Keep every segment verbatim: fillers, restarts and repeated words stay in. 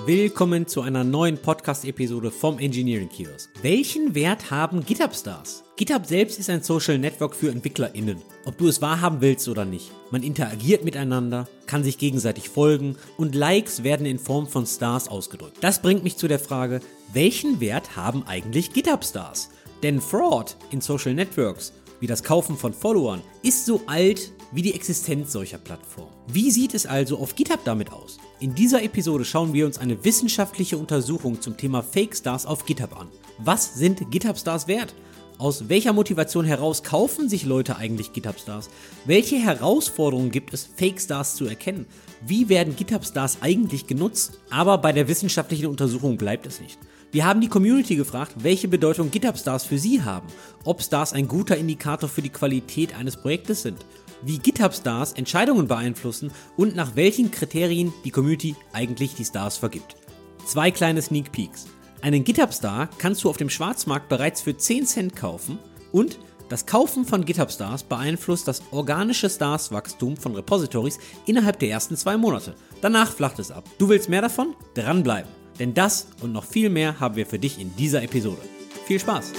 Willkommen zu einer neuen Podcast-Episode vom Engineering Kiosk. Welchen Wert haben GitHub-Stars? GitHub selbst ist ein Social Network für EntwicklerInnen. Ob du es wahrhaben willst oder nicht. Man interagiert miteinander, kann sich gegenseitig folgen und Likes werden in Form von Stars ausgedrückt. Das bringt mich zu der Frage, welchen Wert haben eigentlich GitHub-Stars? Denn Fraud in Social Networks, wie das Kaufen von Followern, ist so alt wie die Existenz solcher Plattformen. Wie sieht es also auf GitHub damit aus? In dieser Episode schauen wir uns eine wissenschaftliche Untersuchung zum Thema Fake Stars auf GitHub an. Was sind GitHub Stars wert? Aus welcher Motivation heraus kaufen sich Leute eigentlich GitHub Stars? Welche Herausforderungen gibt es, Fake Stars zu erkennen? Wie werden GitHub Stars eigentlich genutzt? Aber bei der wissenschaftlichen Untersuchung bleibt es nicht. Wir haben die Community gefragt, welche Bedeutung GitHub Stars für sie haben, ob Stars ein guter Indikator für die Qualität eines Projektes sind, wie GitHub Stars Entscheidungen beeinflussen und nach welchen Kriterien die Community eigentlich die Stars vergibt. Zwei kleine Sneak Peeks. Einen GitHub Star kannst du auf dem Schwarzmarkt bereits für zehn Cent kaufen und das Kaufen von GitHub Stars beeinflusst das organische Stars-Wachstum von Repositories innerhalb der ersten zwei Monate. Danach flacht es ab. Du willst mehr davon? Dranbleiben. Denn das und noch viel mehr haben wir für dich in dieser Episode. Viel Spaß!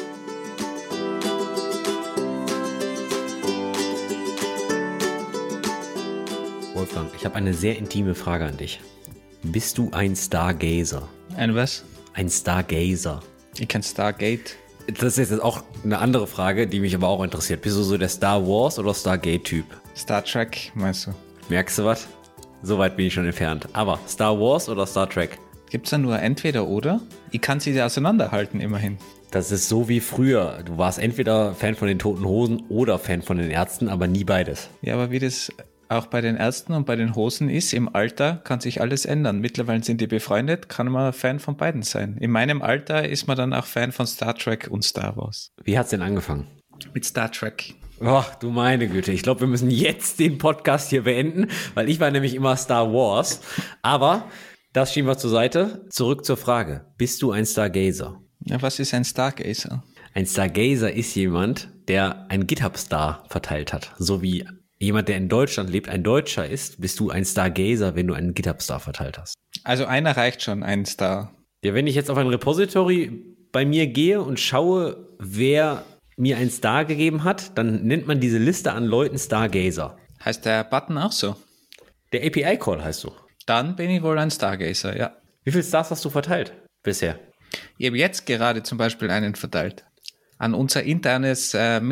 Wolfgang, ich habe eine sehr intime Frage an dich. Bist du ein Stargazer? Ein was? Ein Stargazer. Ich kenn Stargate. Das ist jetzt auch eine andere Frage, die mich aber auch interessiert. Bist du so der Star Wars oder Stargate-Typ? Star Trek, meinst du? Merkst du was? So weit bin ich schon entfernt. Aber Star Wars oder Star Trek? Gibt's da nur entweder oder? Ich kann sie auseinanderhalten, immerhin. Das ist so wie früher. Du warst entweder Fan von den Toten Hosen oder Fan von den Ärzten, aber nie beides. Ja, aber wie das auch bei den Ärzten und bei den Hosen ist, im Alter kann sich alles ändern. Mittlerweile sind die befreundet, kann man Fan von beiden sein. In meinem Alter ist man dann auch Fan von Star Trek und Star Wars. Wie hat's denn angefangen? Mit Star Trek. Ach, du meine Güte. Ich glaube, wir müssen jetzt den Podcast hier beenden, weil ich war nämlich immer Star Wars. Aber das schieben wir zur Seite. Zurück zur Frage. Bist du ein Stargazer? Ja, was ist ein Stargazer? Ein Stargazer ist jemand, der einen GitHub-Star verteilt hat. So wie jemand, der in Deutschland lebt, ein Deutscher ist, bist du ein Stargazer, wenn du einen GitHub-Star verteilt hast. Also einer reicht schon, ein Star. Ja, wenn ich jetzt auf ein Repository bei mir gehe und schaue, wer mir einen Star gegeben hat, dann nennt man diese Liste an Leuten Stargazer. Heißt der Button auch so? Der A P I-Call heißt so. Dann bin ich wohl ein Stargazer, ja. Wie viele Stars hast du verteilt bisher? Ich habe jetzt gerade zum Beispiel einen verteilt. An unser internes äh,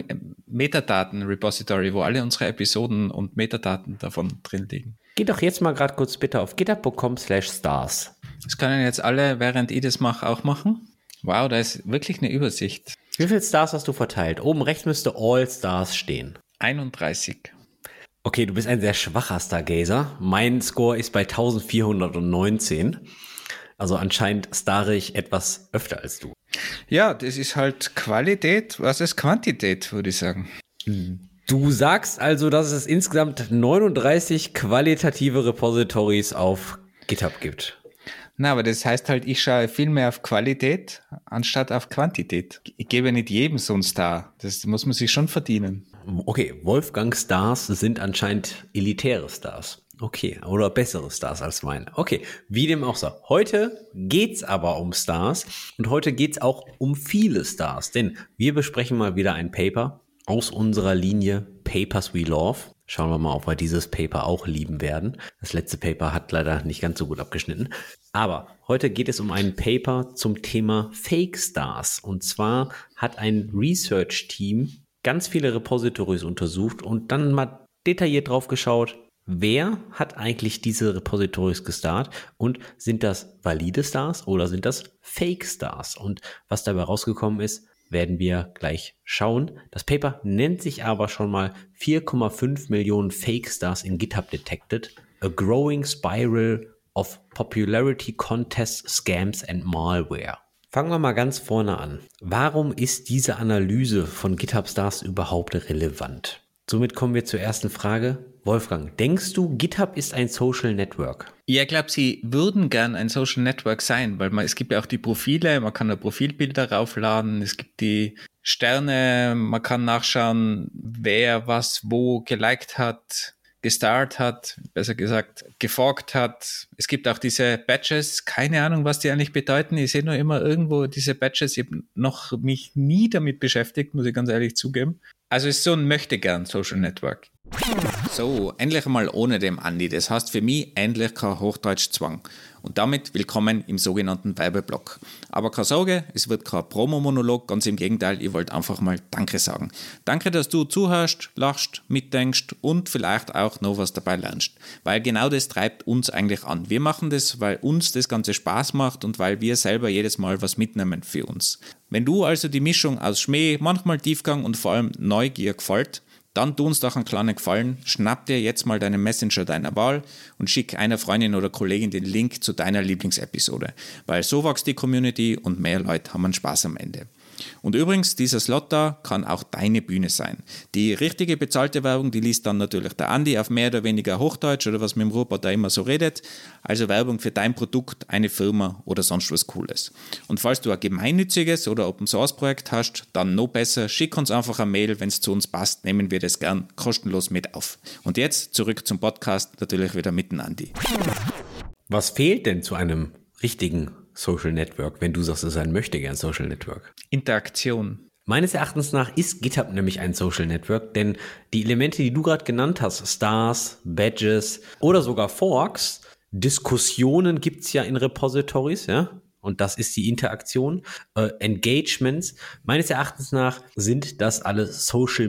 Metadaten-Repository, wo alle unsere Episoden und Metadaten davon drin liegen. Geh doch jetzt mal gerade kurz bitte auf github punkt com slash stars. Das können jetzt alle, während ich das mache, auch machen. Wow, da ist wirklich eine Übersicht. Wie viele Stars hast du verteilt? Oben rechts müsste All Stars stehen. einunddreißig. Okay, du bist ein sehr schwacher Stargazer. Mein Score ist bei eintausendvierhundertneunzehn. Also anscheinend starre ich etwas öfter als du. Ja, das ist halt Qualität versus Quantität, würde ich sagen. Du sagst also, dass es insgesamt neununddreißig qualitative Repositories auf GitHub gibt. Na, aber das heißt halt, ich schaue viel mehr auf Qualität anstatt auf Quantität. Ich gebe nicht jedem so einen Star. Das muss man sich schon verdienen. Okay, Wolfgang Stars sind anscheinend elitäre Stars. Okay, oder bessere Stars als meine. Okay, wie dem auch sei. Heute geht's aber um Stars und heute geht's auch um viele Stars, denn wir besprechen mal wieder ein Paper aus unserer Linie Papers We Love. Schauen wir mal, ob wir dieses Paper auch lieben werden. Das letzte Paper hat leider nicht ganz so gut abgeschnitten. Aber heute geht es um ein Paper zum Thema Fake Stars. Und zwar hat ein Research-Team ganz viele Repositories untersucht und dann mal detailliert drauf geschaut, wer hat eigentlich diese Repositories gestartet und sind das valide Stars oder sind das Fake Stars? Und was dabei rausgekommen ist, werden wir gleich schauen. Das Paper nennt sich aber schon mal vier Komma fünf Millionen Fake Stars in GitHub Detected, a growing spiral of popularity contests, scams and malware. Fangen wir mal ganz vorne an. Warum ist diese Analyse von GitHub Stars überhaupt relevant? Somit kommen wir zur ersten Frage. Wolfgang, denkst du, GitHub ist ein Social Network? Ja, ich glaube, sie würden gern ein Social Network sein, weil man, es gibt ja auch die Profile, man kann da Profilbilder raufladen, es gibt die Sterne, man kann nachschauen, wer was wo geliked hat. gestarrt hat, besser gesagt geforkt hat. Es gibt auch diese Badges, keine Ahnung, was die eigentlich bedeuten. Ich sehe nur immer irgendwo diese Badges. Ich habe noch mich nie damit beschäftigt, muss ich ganz ehrlich zugeben. Also es ist so ein Möchtegern Social Network. So, endlich mal ohne dem Andi. Das heißt für mich endlich kein Hochdeutschzwang. Und damit willkommen im sogenannten Werbeblock. Aber keine Sorge, es wird kein Promo-Monolog, ganz im Gegenteil, ich wollte einfach mal Danke sagen. Danke, dass du zuhörst, lachst, mitdenkst und vielleicht auch noch was dabei lernst. Weil genau das treibt uns eigentlich an. Wir machen das, weil uns das Ganze Spaß macht und weil wir selber jedes Mal was mitnehmen für uns. Wenn du also die Mischung aus Schmäh, manchmal Tiefgang und vor allem Neugier gefällt, dann tu uns doch einen kleinen Gefallen, schnapp dir jetzt mal deinen Messenger deiner Wahl und schick einer Freundin oder Kollegin den Link zu deiner Lieblingsepisode, weil so wächst die Community und mehr Leute haben einen Spaß am Ende. Und übrigens, dieser Slot da kann auch deine Bühne sein. Die richtige bezahlte Werbung, die liest dann natürlich der Andi auf mehr oder weniger Hochdeutsch oder was mit dem Robot da immer so redet. Also Werbung für dein Produkt, eine Firma oder sonst was Cooles. Und falls du ein gemeinnütziges oder Open Source Projekt hast, dann noch besser, schick uns einfach eine Mail, wenn es zu uns passt, nehmen wir das gern kostenlos mit auf. Und jetzt zurück zum Podcast, natürlich wieder mit dem Andi. Was fehlt denn zu einem richtigen Social Network, wenn du sagst, es ist ein Möchtegern Social Network? Interaktion. Meines Erachtens nach ist GitHub nämlich ein Social Network, denn die Elemente, die du gerade genannt hast, Stars, Badges oder sogar Forks, Diskussionen gibt's ja in Repositories, ja, und das ist die Interaktion, äh, Engagements, meines Erachtens nach sind das alles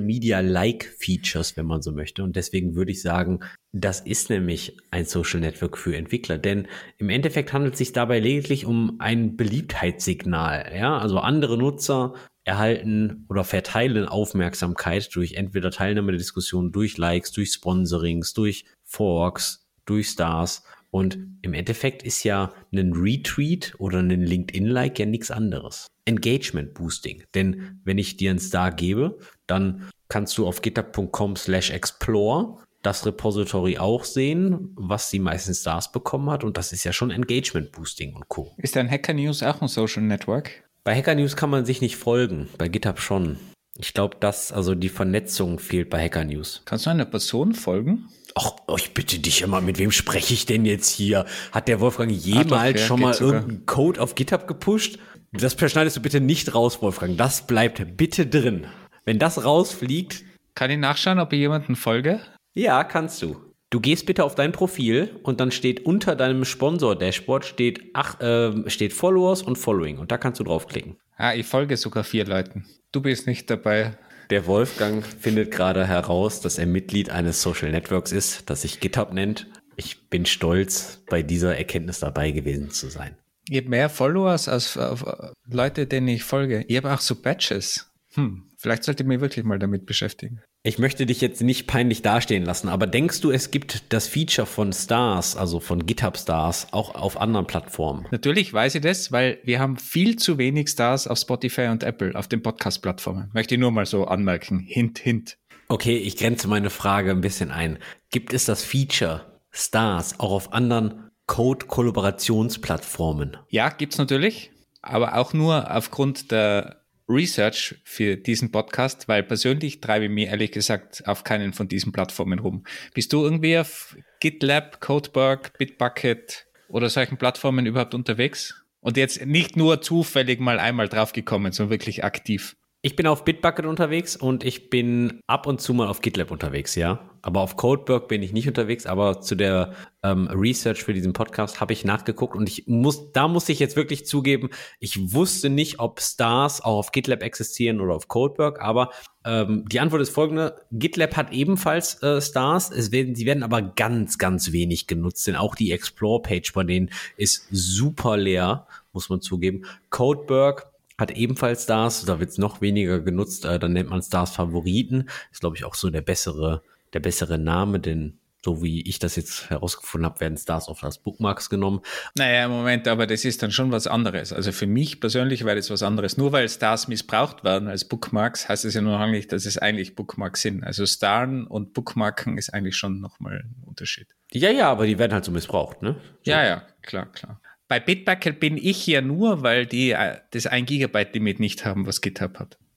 Social-Media-like-Features, wenn man so möchte, und deswegen würde ich sagen, das ist nämlich ein Social Network für Entwickler, denn im Endeffekt handelt es sich dabei lediglich um ein Beliebtheitssignal, ja, also andere Nutzer erhalten oder verteilen Aufmerksamkeit durch entweder Teilnahme der Diskussion, durch Likes, durch Sponsorings, durch Forks, durch Stars. Und im Endeffekt ist ja ein Retweet oder ein LinkedIn-Like ja nichts anderes. Engagement-Boosting. Denn wenn ich dir einen Star gebe, dann kannst du auf github punkt com slash explore das Repository auch sehen, was die meisten Stars bekommen hat. Und das ist ja schon Engagement-Boosting und Co. Ist ein Hacker News auch ein Social Network? Bei Hacker News kann man sich nicht folgen, bei GitHub schon. Ich glaube, dass also die Vernetzung fehlt bei Hacker News. Kannst du einer Person folgen? Ach, ich bitte dich immer, mit wem spreche ich denn jetzt hier? Hat der Wolfgang jemals ah, doch, ja, schon mal sogar irgendeinen Code auf GitHub gepusht? Das schneidest du bitte nicht raus, Wolfgang. Das bleibt bitte drin. Wenn das rausfliegt... Kann ich nachschauen, ob ich jemanden folge? Ja, kannst du. Du gehst bitte auf dein Profil und dann steht unter deinem Sponsor-Dashboard steht, ach, äh, steht Followers und Following und da kannst du draufklicken. Ah, ich folge sogar vier Leuten. Du bist nicht dabei. Der Wolfgang findet gerade heraus, dass er Mitglied eines Social Networks ist, das sich GitHub nennt. Ich bin stolz, bei dieser Erkenntnis dabei gewesen zu sein. Ich habe mehr Followers als äh, Leute, denen ich folge. Ich habe auch so Badges. Hm, vielleicht sollte ich mich wirklich mal damit beschäftigen. Ich möchte dich jetzt nicht peinlich dastehen lassen, aber denkst du, es gibt das Feature von Stars, also von GitHub Stars, auch auf anderen Plattformen? Natürlich weiß ich das, weil wir haben viel zu wenig Stars auf Spotify und Apple, auf den Podcast-Plattformen. Möchte ich nur mal so anmerken. Hint, hint. Okay, ich grenze meine Frage ein bisschen ein. Gibt es das Feature Stars auch auf anderen Code-Kollaborationsplattformen? Ja, gibt's natürlich, aber auch nur aufgrund der Research für diesen Podcast, weil persönlich treibe ich mich ehrlich gesagt auf keinen von diesen Plattformen rum. Bist du irgendwie auf GitLab, Codeberg, Bitbucket oder solchen Plattformen überhaupt unterwegs? Und jetzt nicht nur zufällig mal einmal draufgekommen, sondern wirklich aktiv. Ich bin auf Bitbucket unterwegs und ich bin ab und zu mal auf GitLab unterwegs, ja. Aber auf Codeberg bin ich nicht unterwegs, aber zu der ähm, Research für diesen Podcast habe ich nachgeguckt und ich muss, da muss ich jetzt wirklich zugeben, ich wusste nicht, ob Stars auch auf GitLab existieren oder auf Codeberg, aber ähm, die Antwort ist folgende: GitLab hat ebenfalls äh, Stars, es werden, sie werden aber ganz, ganz wenig genutzt, denn auch die Explore-Page bei denen ist super leer, muss man zugeben. Codeberg hat ebenfalls Stars, da wird es noch weniger genutzt, äh, dann nennt man Stars Favoriten, ist glaube ich auch so der bessere, der bessere Name, denn so wie ich das jetzt herausgefunden habe, werden Stars oft als Bookmarks genommen. Naja, Moment, aber das ist dann schon was anderes. Also für mich persönlich wäre das was anderes. Nur weil Stars missbraucht werden als Bookmarks, heißt es ja nur noch nicht, dass es eigentlich Bookmarks sind. Also Starren und Bookmarken ist eigentlich schon nochmal ein Unterschied. Ja, ja, aber die werden halt so missbraucht, ne? So. Ja, ja, klar, klar. Bei Bitbucket bin ich ja nur, weil die das ein Gigabyte Limit nicht haben, was GitHub hat.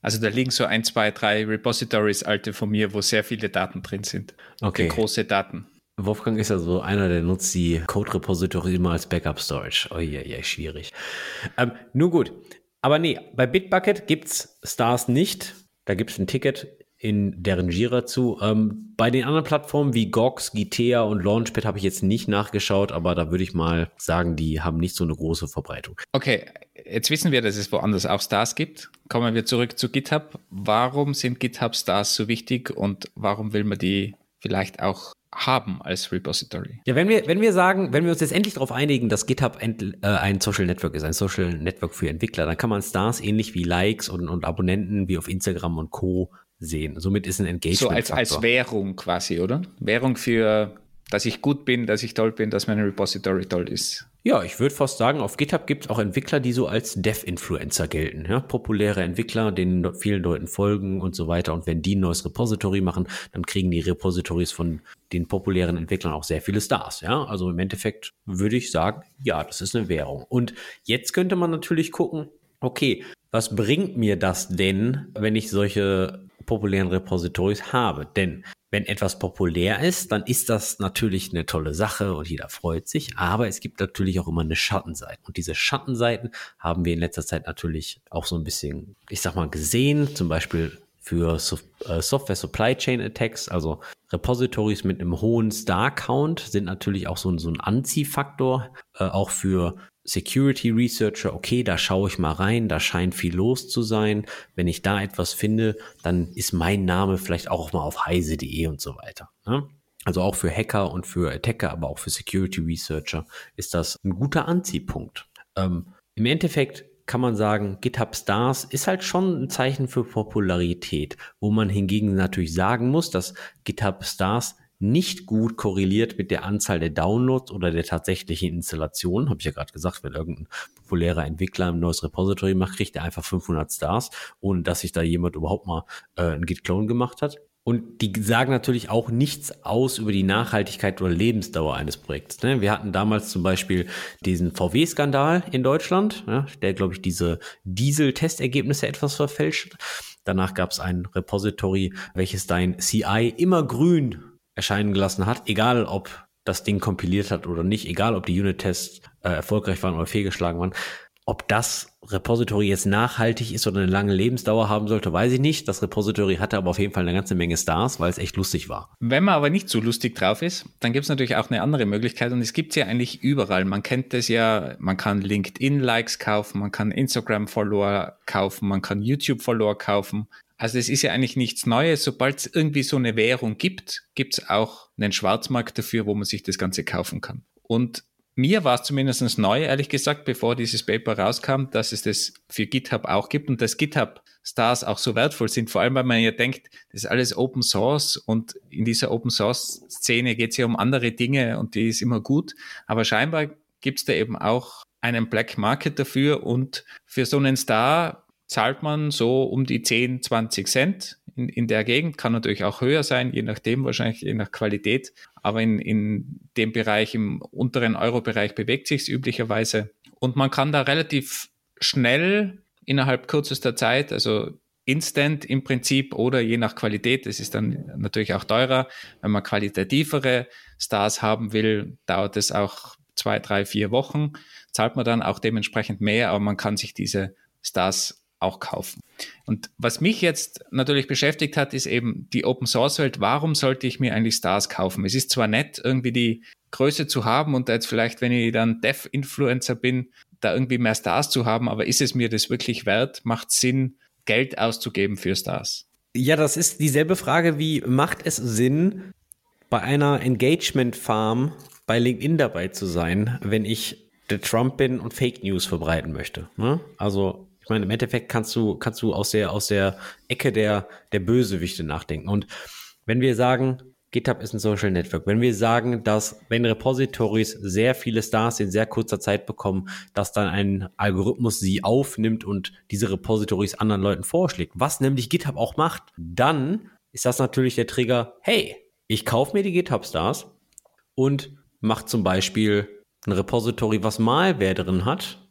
Also da liegen so ein, zwei, drei Repositories alte von mir, wo sehr viele Daten drin sind. Okay. Große Daten. Wolfgang ist ja so einer, der nutzt die Code-Repository immer als Backup-Storage. Oh ja, ja, schwierig. Ähm, nun gut. Aber nee, bei Bitbucket gibt's Stars nicht. Da gibt's ein Ticket in deren Jira zu. Ähm, bei den anderen Plattformen wie Gox, Gitea und Launchpad habe ich jetzt nicht nachgeschaut, aber da würde ich mal sagen, die haben nicht so eine große Verbreitung. Okay, jetzt wissen wir, dass es woanders auch Stars gibt. Kommen wir zurück zu GitHub. Warum sind GitHub Stars so wichtig und warum will man die vielleicht auch haben als Repository? Ja, wenn wir, wenn wir sagen, wenn wir uns jetzt endlich darauf einigen, dass GitHub ein, äh, ein Social Network ist, ein Social Network für Entwickler, dann kann man Stars ähnlich wie Likes und, und Abonnenten wie auf Instagram und Co. sehen. Somit ist ein Engagement-Faktor. So als, als Währung quasi, oder? Währung für, dass ich gut bin, dass ich toll bin, dass mein Repository toll ist. Ja, ich würde fast sagen, auf GitHub gibt es auch Entwickler, die so als Dev-Influencer gelten. Ja? Populäre Entwickler, denen vielen Leuten folgen und so weiter. Und wenn die ein neues Repository machen, dann kriegen die Repositories von den populären Entwicklern auch sehr viele Stars. Ja? Also im Endeffekt würde ich sagen, ja, das ist eine Währung. Und jetzt könnte man natürlich gucken, okay, was bringt mir das denn, wenn ich solche populären Repositories habe? Denn wenn etwas populär ist, dann ist das natürlich eine tolle Sache und jeder freut sich, aber es gibt natürlich auch immer eine Schattenseite. Und diese Schattenseiten haben wir in letzter Zeit natürlich auch so ein bisschen, ich sag mal, gesehen, zum Beispiel für Software Supply Chain Attacks, also Repositories mit einem hohen Star-Count sind natürlich auch so ein, so ein Anziehfaktor, äh, auch für Security Researcher. Okay, da schaue ich mal rein, da scheint viel los zu sein. Wenn ich da etwas finde, dann ist mein Name vielleicht auch mal auf heise punkt de und so weiter. Ne? Also auch für Hacker und für Attacker, aber auch für Security Researcher ist das ein guter Anziehpunkt. Ähm, im Endeffekt kann man sagen, GitHub Stars ist halt schon ein Zeichen für Popularität, wo man hingegen natürlich sagen muss, dass GitHub Stars nicht gut korreliert mit der Anzahl der Downloads oder der tatsächlichen Installation. Habe ich ja gerade gesagt, wenn irgendein populärer Entwickler ein neues Repository macht, kriegt er einfach fünfhundert Stars, ohne dass sich da jemand überhaupt mal äh, einen Git-Clone gemacht hat. Und die sagen natürlich auch nichts aus über die Nachhaltigkeit oder Lebensdauer eines Projekts. Ne? Wir hatten damals zum Beispiel diesen V W-Skandal in Deutschland, ja, der, glaube ich, diese Diesel-Testergebnisse etwas verfälscht. Danach gab es ein Repository, welches dein C I immer grün erscheinen gelassen hat, egal ob das Ding kompiliert hat oder nicht, egal ob die Unit-Tests äh, erfolgreich waren oder fehlgeschlagen waren. Ob das Repository jetzt nachhaltig ist oder eine lange Lebensdauer haben sollte, weiß ich nicht. Das Repository hatte aber auf jeden Fall eine ganze Menge Stars, weil es echt lustig war. Wenn man aber nicht so lustig drauf ist, dann gibt es natürlich auch eine andere Möglichkeit und es gibt es ja eigentlich überall. Man kennt das ja, man kann LinkedIn-Likes kaufen, man kann Instagram-Follower kaufen, man kann YouTube-Follower kaufen. Also es ist ja eigentlich nichts Neues. Sobald es irgendwie so eine Währung gibt, gibt es auch einen Schwarzmarkt dafür, wo man sich das Ganze kaufen kann. Und mir war es zumindest neu, ehrlich gesagt, bevor dieses Paper rauskam, dass es das für GitHub auch gibt und dass GitHub-Stars auch so wertvoll sind. Vor allem, weil man ja denkt, das ist alles Open Source und in dieser Open Source-Szene geht es ja um andere Dinge und die ist immer gut. Aber scheinbar gibt es da eben auch einen Black Market dafür und für so einen Star zahlt man so um die zehn, zwanzig Cent in, in der Gegend. Kann natürlich auch höher sein, je nachdem, wahrscheinlich je nach Qualität. Aber in, in dem Bereich, im unteren Euro-Bereich bewegt sich es üblicherweise. Und man kann da relativ schnell innerhalb kürzester Zeit, also instant im Prinzip oder je nach Qualität, das ist dann natürlich auch teurer. Wenn man qualitativere Stars haben will, dauert es auch zwei, drei, vier Wochen. Zahlt man dann auch dementsprechend mehr, aber man kann sich diese Stars auch kaufen. Und was mich jetzt natürlich beschäftigt hat, ist eben die Open-Source-Welt. Warum sollte ich mir eigentlich Stars kaufen? Es ist zwar nett, irgendwie die Größe zu haben und jetzt vielleicht, wenn ich dann Dev-Influencer bin, da irgendwie mehr Stars zu haben, aber ist es mir das wirklich wert? Macht es Sinn, Geld auszugeben für Stars? Ja, das ist dieselbe Frage wie, macht es Sinn, bei einer Engagement-Farm bei LinkedIn dabei zu sein, wenn ich der Trump bin und Fake News verbreiten möchte? Ne? Also ich meine, im Endeffekt kannst du, kannst du aus der, aus der Ecke der, der Bösewichte nachdenken. Und wenn wir sagen, GitHub ist ein Social Network, wenn wir sagen, dass wenn Repositories sehr viele Stars in sehr kurzer Zeit bekommen, dass dann ein Algorithmus sie aufnimmt und diese Repositories anderen Leuten vorschlägt, was nämlich GitHub auch macht, dann ist das natürlich der Trigger, hey, ich kaufe mir die GitHub Stars und mache zum Beispiel ein Repository, was Malware drin hat,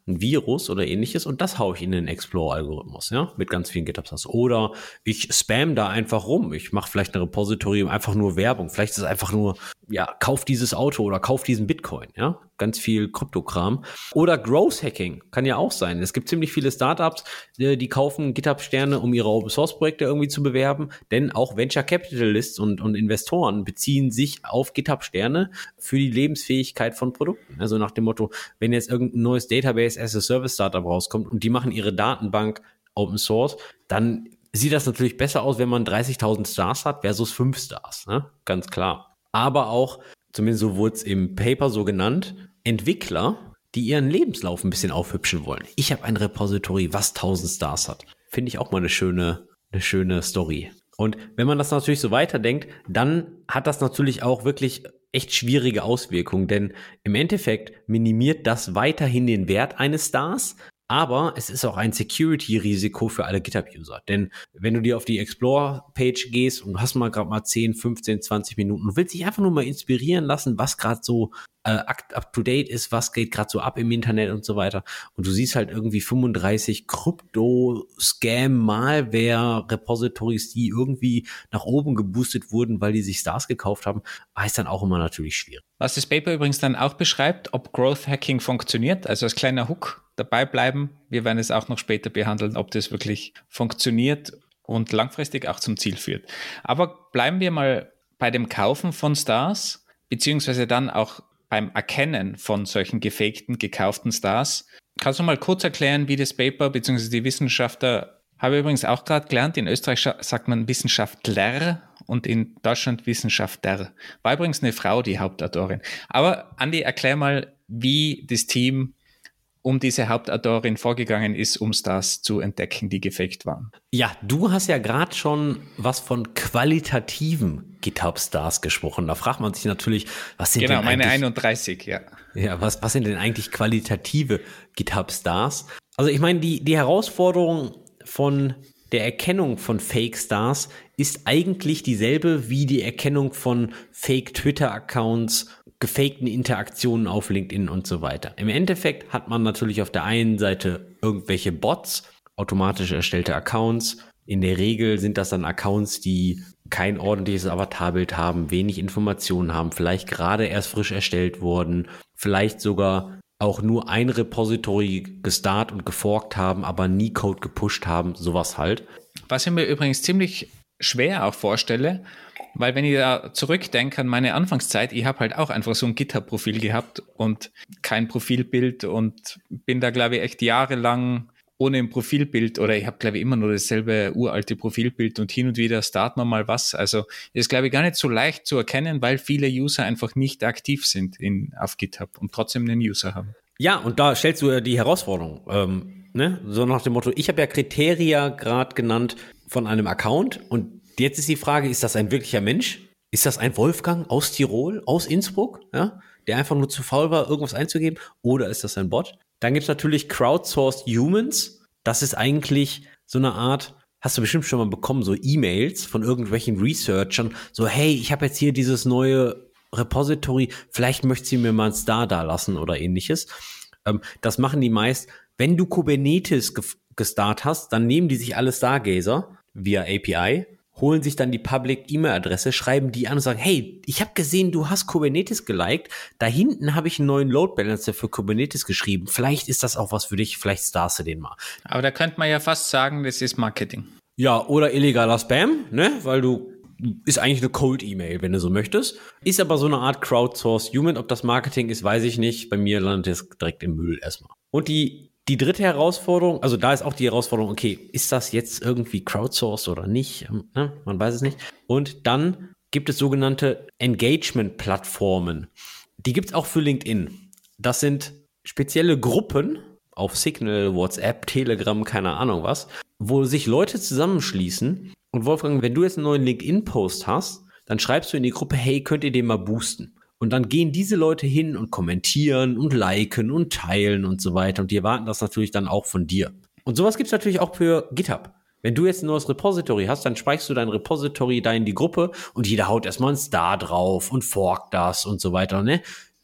ein Virus oder ähnliches, und das haue ich in den Explore-Algorithmus, ja, mit ganz vielen GitHub-Stars. Oder ich spam da einfach rum. Ich mache vielleicht ein Repository, einfach nur Werbung. Vielleicht ist es einfach nur, ja, kauf dieses Auto oder kauf diesen Bitcoin, ja. Ganz viel Kryptokram. Oder Growth Hacking kann ja auch sein. Es gibt ziemlich viele Startups, die kaufen GitHub-Sterne, um ihre Open-Source-Projekte irgendwie zu bewerben, denn auch Venture Capitalists und, und Investoren beziehen sich auf GitHub-Sterne für die Lebensfähigkeit von Produkten. Also nach dem Motto, wenn jetzt irgendein neues Database as a Service Startup rauskommt und die machen ihre Datenbank Open Source, dann sieht das natürlich besser aus, wenn man dreißigtausend Stars hat versus fünf Stars, ne? Ganz klar. Aber auch, zumindest so wurde es im Paper so genannt, Entwickler, die ihren Lebenslauf ein bisschen aufhübschen wollen. Ich habe ein Repository, was tausend Stars hat. Finde ich auch mal eine schöne, eine schöne Story. Und wenn man das natürlich so weiterdenkt, dann hat das natürlich auch wirklich echt schwierige Auswirkungen, denn im Endeffekt minimiert das weiterhin den Wert eines Stars, aber es ist auch ein Security-Risiko für alle GitHub-User. Denn wenn du dir auf die Explore-Page gehst und hast mal gerade mal zehn, fünfzehn, zwanzig Minuten und willst dich einfach nur mal inspirieren lassen, was gerade so äh, up-to-date ist, was geht gerade so ab im Internet und so weiter. Und du siehst halt irgendwie fünfunddreißig Krypto-Scam-Malware-Repositories, die irgendwie nach oben geboostet wurden, weil die sich Stars gekauft haben, ist dann auch immer natürlich schwierig. Was das Paper übrigens dann auch beschreibt, ob Growth Hacking funktioniert, also als kleiner Hook dabei bleiben. Wir werden es auch noch später behandeln, ob das wirklich funktioniert und langfristig auch zum Ziel führt. Aber bleiben wir mal bei dem Kaufen von Stars, beziehungsweise dann auch beim Erkennen von solchen gefakten, gekauften Stars. Kannst du mal kurz erklären, wie das Paper beziehungsweise die Wissenschaftler, habe ich übrigens auch gerade gelernt, in Österreich sagt man Wissenschaftler und in Deutschland Wissenschaftler. War übrigens eine Frau, die Hauptautorin. Aber Andi, erklär mal, wie das Team um diese Hauptautorin vorgegangen ist, um Stars zu entdecken, die gefaked waren. Ja, du hast ja gerade schon was von qualitativen GitHub-Stars gesprochen. Da fragt man sich natürlich, was sind genau, denn meine eigentlich... einunddreißig, ja. Ja, was, was sind denn eigentlich qualitative GitHub-Stars? Also ich meine, die, die Herausforderung von der Erkennung von Fake-Stars ist eigentlich dieselbe wie die Erkennung von Fake-Twitter-Accounts, gefakten Interaktionen auf LinkedIn und so weiter. Im Endeffekt hat man natürlich auf der einen Seite irgendwelche Bots, automatisch erstellte Accounts. In der Regel sind das dann Accounts, die kein ordentliches Avatarbild haben, wenig Informationen haben, vielleicht gerade erst frisch erstellt wurden, vielleicht sogar auch nur ein Repository gestartet und geforkt haben, aber nie Code gepusht haben, sowas halt. Was ich mir übrigens ziemlich schwer auch vorstelle, weil wenn ich da zurückdenke an meine Anfangszeit, ich habe halt auch einfach so ein GitHub-Profil gehabt und kein Profilbild und bin da, glaube ich, echt jahrelang ohne ein Profilbild oder ich habe, glaube ich, immer nur dasselbe uralte Profilbild und hin und wieder starten wir mal was. Also ist, glaube ich, gar nicht so leicht zu erkennen, weil viele User einfach nicht aktiv sind in, auf GitHub und trotzdem einen User haben. Ja, und da stellst du ja die Herausforderung, ähm, ne? So nach dem Motto, ich habe ja Kriterien gerade genannt von einem Account und jetzt ist die Frage, ist das ein wirklicher Mensch? Ist das ein Wolfgang aus Tirol, aus Innsbruck, ja, der einfach nur zu faul war, irgendwas einzugeben? Oder ist das ein Bot? Dann gibt's natürlich Crowdsourced Humans. Das ist eigentlich so eine Art, hast du bestimmt schon mal bekommen, so E-Mails von irgendwelchen Researchern, so hey, ich habe jetzt hier dieses neue Repository, vielleicht möchtest du mir mal ein Star da lassen oder ähnliches. Ähm, das machen die meist, wenn du Kubernetes ge- gestartet hast, dann nehmen die sich alle Stargazer via A P I, holen sich dann die Public-E-Mail-Adresse, schreiben die an und sagen, hey, ich habe gesehen, du hast Kubernetes geliked, da hinten habe ich einen neuen Load Balancer für Kubernetes geschrieben, vielleicht ist das auch was für dich, vielleicht startest du den mal. Aber da könnte man ja fast sagen, das ist Marketing. Ja, oder illegaler Spam, ne, weil du, ist eigentlich eine Cold-E-Mail, wenn du so möchtest, ist aber so eine Art Crowdsourced Human, ob das Marketing ist, weiß ich nicht, bei mir landet es direkt im Müll erstmal. Und die Die dritte Herausforderung, also da ist auch die Herausforderung, okay, ist das jetzt irgendwie crowdsourced oder nicht? Ne? Man weiß es nicht. Und dann gibt es sogenannte Engagement-Plattformen. Die gibt es auch für LinkedIn. Das sind spezielle Gruppen auf Signal, WhatsApp, Telegram, keine Ahnung was, wo sich Leute zusammenschließen. Und Wolfgang, wenn du jetzt einen neuen LinkedIn-Post hast, dann schreibst du in die Gruppe, hey, könnt ihr den mal boosten? Und dann gehen diese Leute hin und kommentieren und liken und teilen und so weiter. Und die erwarten das natürlich dann auch von dir. Und sowas gibt es natürlich auch für GitHub. Wenn du jetzt ein neues Repository hast, dann speicherst du dein Repository da in die Gruppe und jeder haut erstmal einen Star drauf und forkt das und so weiter. Ne?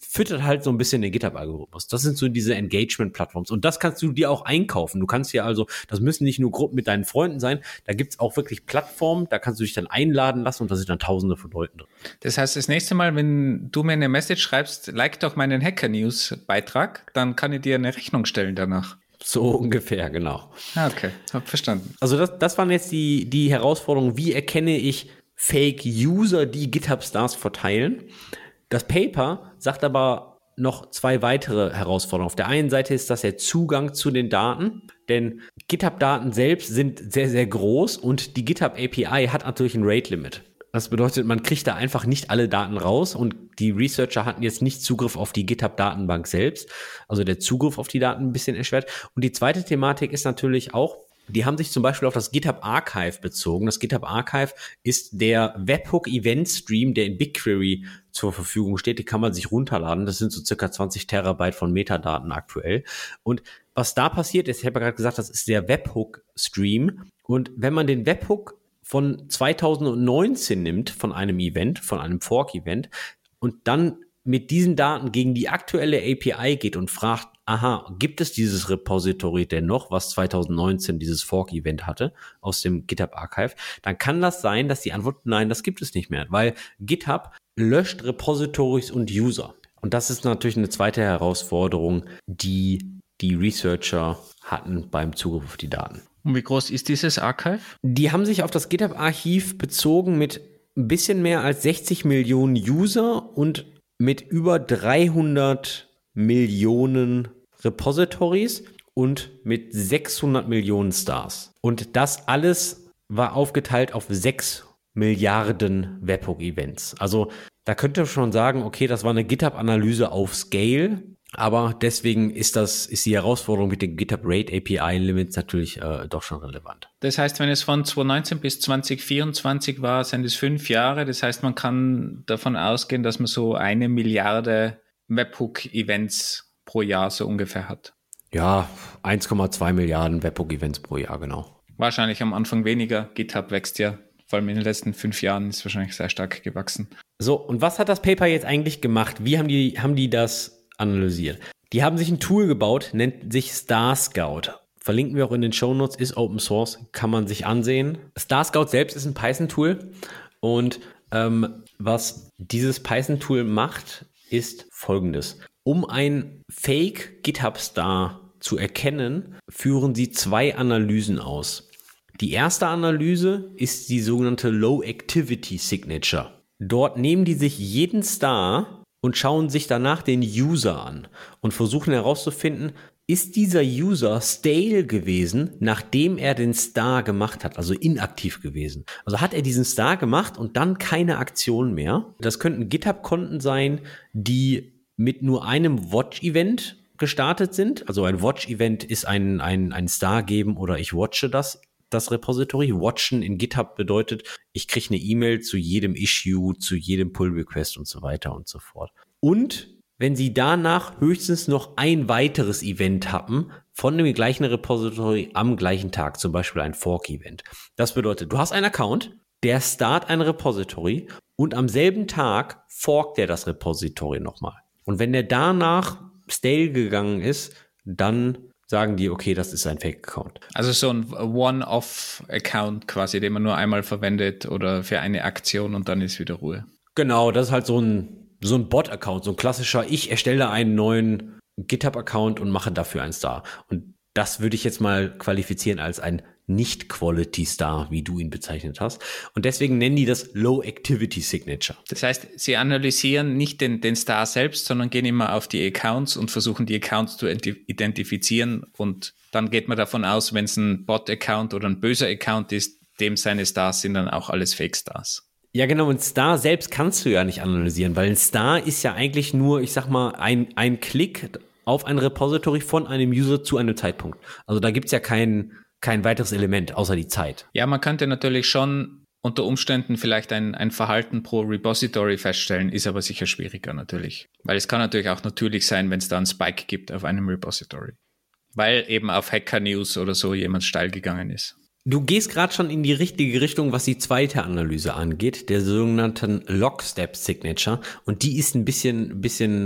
füttert halt so ein bisschen den GitHub-Algorithmus. Das sind so diese Engagement-Plattforms. Und das kannst du dir auch einkaufen. Du kannst ja also, das müssen nicht nur Gruppen mit deinen Freunden sein, da gibt's auch wirklich Plattformen, da kannst du dich dann einladen lassen und da sind dann Tausende von Leuten drin. Das heißt, das nächste Mal, wenn du mir eine Message schreibst, like doch meinen Hacker-News-Beitrag, dann kann ich dir eine Rechnung stellen danach. So ungefähr, genau. Ah, okay, hab verstanden. Also das, das waren jetzt die, die Herausforderungen, wie erkenne ich Fake-User, die GitHub-Stars verteilen. Das Paper sagt aber noch zwei weitere Herausforderungen. Auf der einen Seite ist das der Zugang zu den Daten, denn GitHub-Daten selbst sind sehr, sehr groß und die GitHub A P I hat natürlich ein Rate-Limit. Das bedeutet, man kriegt da einfach nicht alle Daten raus und die Researcher hatten jetzt nicht Zugriff auf die GitHub-Datenbank selbst. Also der Zugriff auf die Daten ein bisschen erschwert. Und die zweite Thematik ist natürlich auch, die haben sich zum Beispiel auf das GitHub Archive bezogen. Das GitHub Archive ist der Webhook-Event-Stream, der in BigQuery zur Verfügung steht. Die kann man sich runterladen. Das sind so circa zwanzig Terabyte von Metadaten aktuell. Und was da passiert ist, ich habe ja gerade gesagt, das ist der Webhook-Stream. Und wenn man den Webhook von zweitausendneunzehn nimmt, von einem Event, von einem Fork-Event, und dann mit diesen Daten gegen die aktuelle A P I geht und fragt, aha, gibt es dieses Repository denn noch, was zweitausendneunzehn dieses Fork-Event hatte, aus dem GitHub Archive, dann kann das sein, dass die Antwort, nein, das gibt es nicht mehr, weil GitHub löscht Repositories und User. Und das ist natürlich eine zweite Herausforderung, die die Researcher hatten beim Zugriff auf die Daten. Und wie groß ist dieses Archive? Die haben sich auf das GitHub-Archiv bezogen mit ein bisschen mehr als sechzig Millionen User und mit über dreihundert Millionen Repositories und mit sechshundert Millionen Stars. Und das alles war aufgeteilt auf sechs Milliarden Webhook-Events. Also da könnte man schon sagen, okay, das war eine GitHub-Analyse auf Scale, aber deswegen ist das ist die Herausforderung mit den GitHub Rate A P I Limits natürlich äh, doch schon relevant. Das heißt, wenn es von zweitausendneunzehn bis zweitausendvierundzwanzig war, sind es fünf Jahre. Das heißt, man kann davon ausgehen, dass man so eine Milliarde Webhook-Events pro Jahr so ungefähr hat. Ja, eins Komma zwei Milliarden Webhook-Events pro Jahr, genau. Wahrscheinlich am Anfang weniger. GitHub wächst ja, vor allem in den letzten fünf Jahren ist wahrscheinlich sehr stark gewachsen. So, und was hat das Paper jetzt eigentlich gemacht? Wie haben die, haben die das analysiert? Die haben sich ein Tool gebaut, nennt sich Star Scout. Verlinken wir auch in den Shownotes, ist Open Source, kann man sich ansehen. Star Scout selbst ist ein Python-Tool und ähm, was dieses Python-Tool macht, ist Folgendes. Um ein Fake GitHub-Star zu erkennen, führen sie zwei Analysen aus. Die erste Analyse ist die sogenannte Low Activity Signature. Dort nehmen die sich jeden Star und schauen sich danach den User an und versuchen herauszufinden, ist dieser User stale gewesen, nachdem er den Star gemacht hat, also inaktiv gewesen. Also hat er diesen Star gemacht und dann keine Aktion mehr. Das könnten GitHub-Konten sein, die mit nur einem Watch-Event gestartet sind. Also ein Watch-Event ist ein, ein, ein Star geben oder ich watche das. Das Repository. Watchen in GitHub bedeutet, ich kriege eine E-Mail zu jedem Issue, zu jedem Pull-Request und so weiter und so fort. Und wenn Sie danach höchstens noch ein weiteres Event haben von dem gleichen Repository am gleichen Tag, zum Beispiel ein Fork-Event. Das bedeutet, du hast einen Account, der start ein Repository und am selben Tag forkt er das Repository nochmal. Und wenn der danach stale gegangen ist, dann sagen die, okay, das ist ein Fake-Account. Also so ein One-Off-Account quasi, den man nur einmal verwendet oder für eine Aktion und dann ist wieder Ruhe. Genau, das ist halt so ein, so ein Bot-Account, so ein klassischer, ich erstelle einen neuen GitHub-Account und mache dafür einen Star. Und das würde ich jetzt mal qualifizieren als ein Nicht-Quality-Star, wie du ihn bezeichnet hast. Und deswegen nennen die das Low-Activity-Signature. Das heißt, sie analysieren nicht den, den Star selbst, sondern gehen immer auf die Accounts und versuchen die Accounts zu identifizieren. Und dann geht man davon aus, wenn es ein Bot-Account oder ein böser Account ist, dem seine Stars sind dann auch alles Fake-Stars. Ja, genau. Und Star selbst kannst du ja nicht analysieren, weil ein Star ist ja eigentlich nur, ich sag mal, ein, ein Klick auf ein Repository von einem User zu einem Zeitpunkt. Also da gibt's ja kein, kein weiteres Element, außer die Zeit. Ja, man könnte natürlich schon unter Umständen vielleicht ein, ein Verhalten pro Repository feststellen, ist aber sicher schwieriger natürlich. Weil es kann natürlich auch natürlich sein, wenn es da einen Spike gibt auf einem Repository. Weil eben auf Hacker News oder so jemand steil gegangen ist. Du gehst gerade schon in die richtige Richtung, was die zweite Analyse angeht, der sogenannten Lockstep Signature. Und die ist ein bisschen, bisschen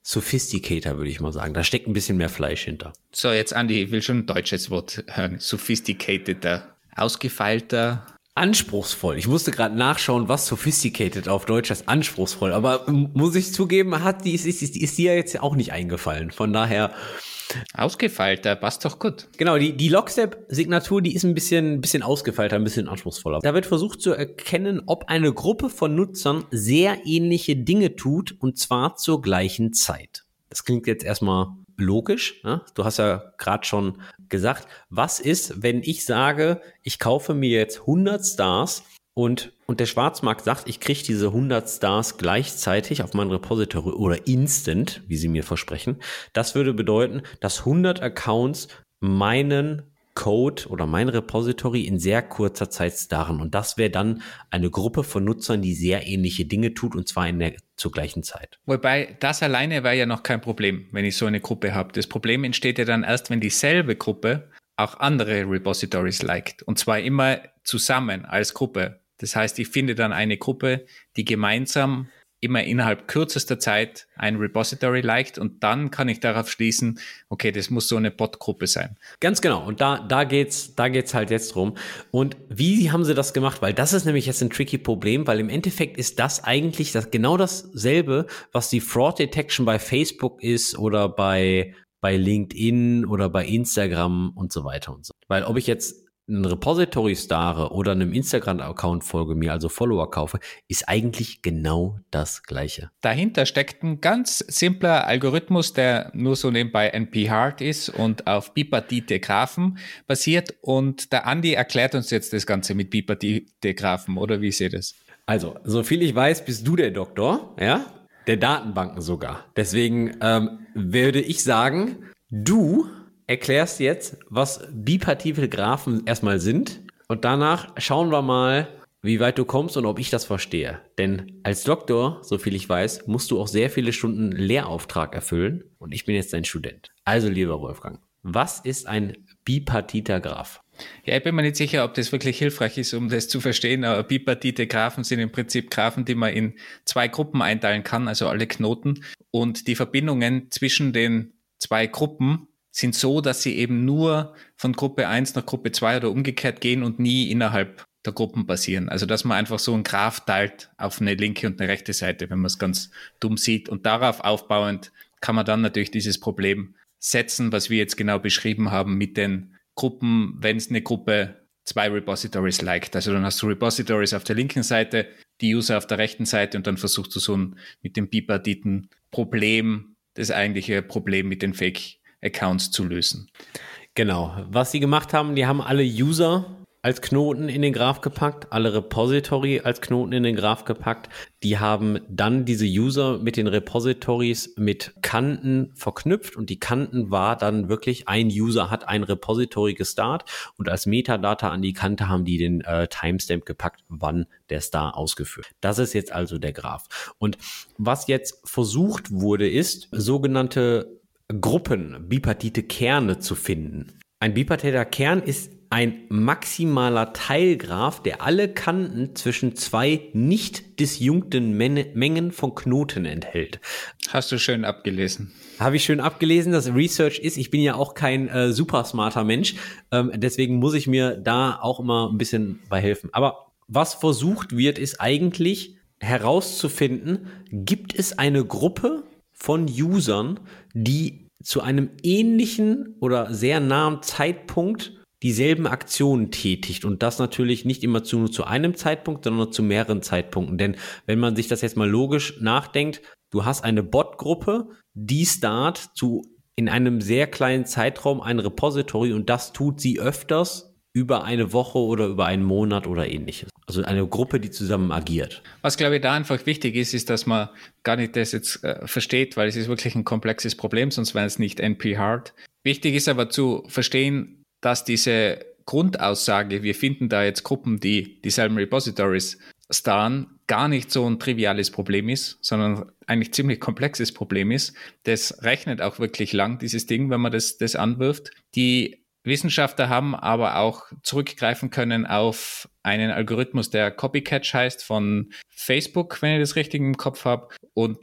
sophisticated, würde ich mal sagen. Da steckt ein bisschen mehr Fleisch hinter. So, jetzt Andi, ich will schon ein deutsches Wort hören. Sophisticated, ausgefeilter. Anspruchsvoll. Ich musste gerade nachschauen, was sophisticated auf Deutsch heißt. Anspruchsvoll. Aber muss ich zugeben, hat die, ist, ist, ist, ist dir jetzt auch nicht eingefallen. Von daher. Ausgefeilter, passt doch gut. Genau, die, die Lockstep-Signatur, die ist ein bisschen, ein bisschen ausgefeilter, ein bisschen anspruchsvoller. Da wird versucht zu erkennen, ob eine Gruppe von Nutzern sehr ähnliche Dinge tut, und zwar zur gleichen Zeit. Das klingt jetzt erstmal logisch, ne? Du hast ja gerade schon gesagt, was ist, wenn ich sage, ich kaufe mir jetzt hundert Stars und, und der Schwarzmarkt sagt, ich kriege diese hundert Stars gleichzeitig auf mein Repository oder instant, wie sie mir versprechen. Das würde bedeuten, dass hundert Accounts meinen Code oder mein Repository in sehr kurzer Zeit starren. Und das wäre dann eine Gruppe von Nutzern, die sehr ähnliche Dinge tut, und zwar in der zur gleichen Zeit. Wobei, das alleine wäre ja noch kein Problem, wenn ich so eine Gruppe habe. Das Problem entsteht ja dann erst, wenn dieselbe Gruppe auch andere Repositories liked. Und zwar immer zusammen als Gruppe. Das heißt, ich finde dann eine Gruppe, die gemeinsam immer innerhalb kürzester Zeit ein Repository liked, und dann kann ich darauf schließen, okay, das muss so eine Bot-Gruppe sein. Ganz genau. Und da, da geht's, da geht's halt jetzt drum. Und wie haben sie das gemacht? Weil das ist nämlich jetzt ein tricky Problem, weil im Endeffekt ist das eigentlich das, genau dasselbe, was die Fraud Detection bei Facebook ist oder bei, bei LinkedIn oder bei Instagram und so weiter und so. Weil ob ich jetzt ein Repository starre oder einem Instagram-Account folge, mir also Follower kaufe, ist eigentlich genau das Gleiche. Dahinter steckt ein ganz simpler Algorithmus, der nur so nebenbei N P-Hard ist und auf bipartite Graphen basiert. Und der Andi erklärt uns jetzt das Ganze mit bipartite Graphen, oder wie seht ihr das? Also, soviel ich weiß, bist du der Doktor, ja? Der Datenbanken sogar. Deswegen ähm, würde ich sagen, du erklärst jetzt, was bipartite Graphen erstmal sind, und danach schauen wir mal, wie weit du kommst und ob ich das verstehe. Denn als Doktor, soviel ich weiß, musst du auch sehr viele Stunden Lehrauftrag erfüllen, und ich bin jetzt dein Student. Also, lieber Wolfgang, was ist ein bipartiter Graph? Ja, ich bin mir nicht sicher, ob das wirklich hilfreich ist, um das zu verstehen, aber bipartite Graphen sind im Prinzip Graphen, die man in zwei Gruppen einteilen kann, also alle Knoten, und die Verbindungen zwischen den zwei Gruppen sind so, dass sie eben nur von Gruppe eins nach Gruppe zwei oder umgekehrt gehen und nie innerhalb der Gruppen passieren. Also dass man einfach so einen Graph teilt auf eine linke und eine rechte Seite, wenn man es ganz dumm sieht. Und darauf aufbauend kann man dann natürlich dieses Problem setzen, was wir jetzt genau beschrieben haben mit den Gruppen, wenn es eine Gruppe zwei Repositories liked. Also dann hast du Repositories auf der linken Seite, die User auf der rechten Seite, und dann versuchst du so ein, mit dem bipartiten Problem, das eigentliche Problem mit den Fake Accounts zu lösen. Genau. Was sie gemacht haben, die haben alle User als Knoten in den Graph gepackt, alle Repository als Knoten in den Graph gepackt. Die haben dann diese User mit den Repositories mit Kanten verknüpft, und die Kanten war dann wirklich, ein User hat ein Repository gestartet, und als Metadata an die Kante haben die den äh, Timestamp gepackt, wann der Star ausgeführt. Das ist jetzt also der Graph. Und was jetzt versucht wurde, ist, sogenannte Gruppen, bipartite Kerne zu finden. Ein bipartiter Kern ist ein maximaler Teilgraph, der alle Kanten zwischen zwei nicht disjunkten Men- Mengen von Knoten enthält. Hast du schön abgelesen. Habe ich schön abgelesen, dass Research ist. Ich bin ja auch kein äh, super smarter Mensch, ähm, deswegen muss ich mir da auch immer ein bisschen bei helfen. Aber was versucht wird, ist eigentlich herauszufinden, gibt es eine Gruppe von Usern, die zu einem ähnlichen oder sehr nahen Zeitpunkt dieselben Aktionen tätigt, und das natürlich nicht immer zu, nur zu einem Zeitpunkt, sondern zu mehreren Zeitpunkten. Denn wenn man sich das jetzt mal logisch nachdenkt, du hast eine Bot-Gruppe, die start zu in einem sehr kleinen Zeitraum ein Repository, und das tut sie öfters über eine Woche oder über einen Monat oder ähnliches. Also eine Gruppe, die zusammen agiert. Was, glaube ich, da einfach wichtig ist, ist, dass man gar nicht das jetzt äh, versteht, weil es ist wirklich ein komplexes Problem, sonst wäre es nicht N P-hard. Wichtig ist aber zu verstehen, dass diese Grundaussage, wir finden da jetzt Gruppen, die dieselben Repositories starren, gar nicht so ein triviales Problem ist, sondern eigentlich ziemlich komplexes Problem ist. Das rechnet auch wirklich lang, dieses Ding, wenn man das, das anwirft. Die Wissenschaftler haben aber auch zurückgreifen können auf einen Algorithmus, der Copycatch heißt, von Facebook, wenn ich das richtig im Kopf habe, und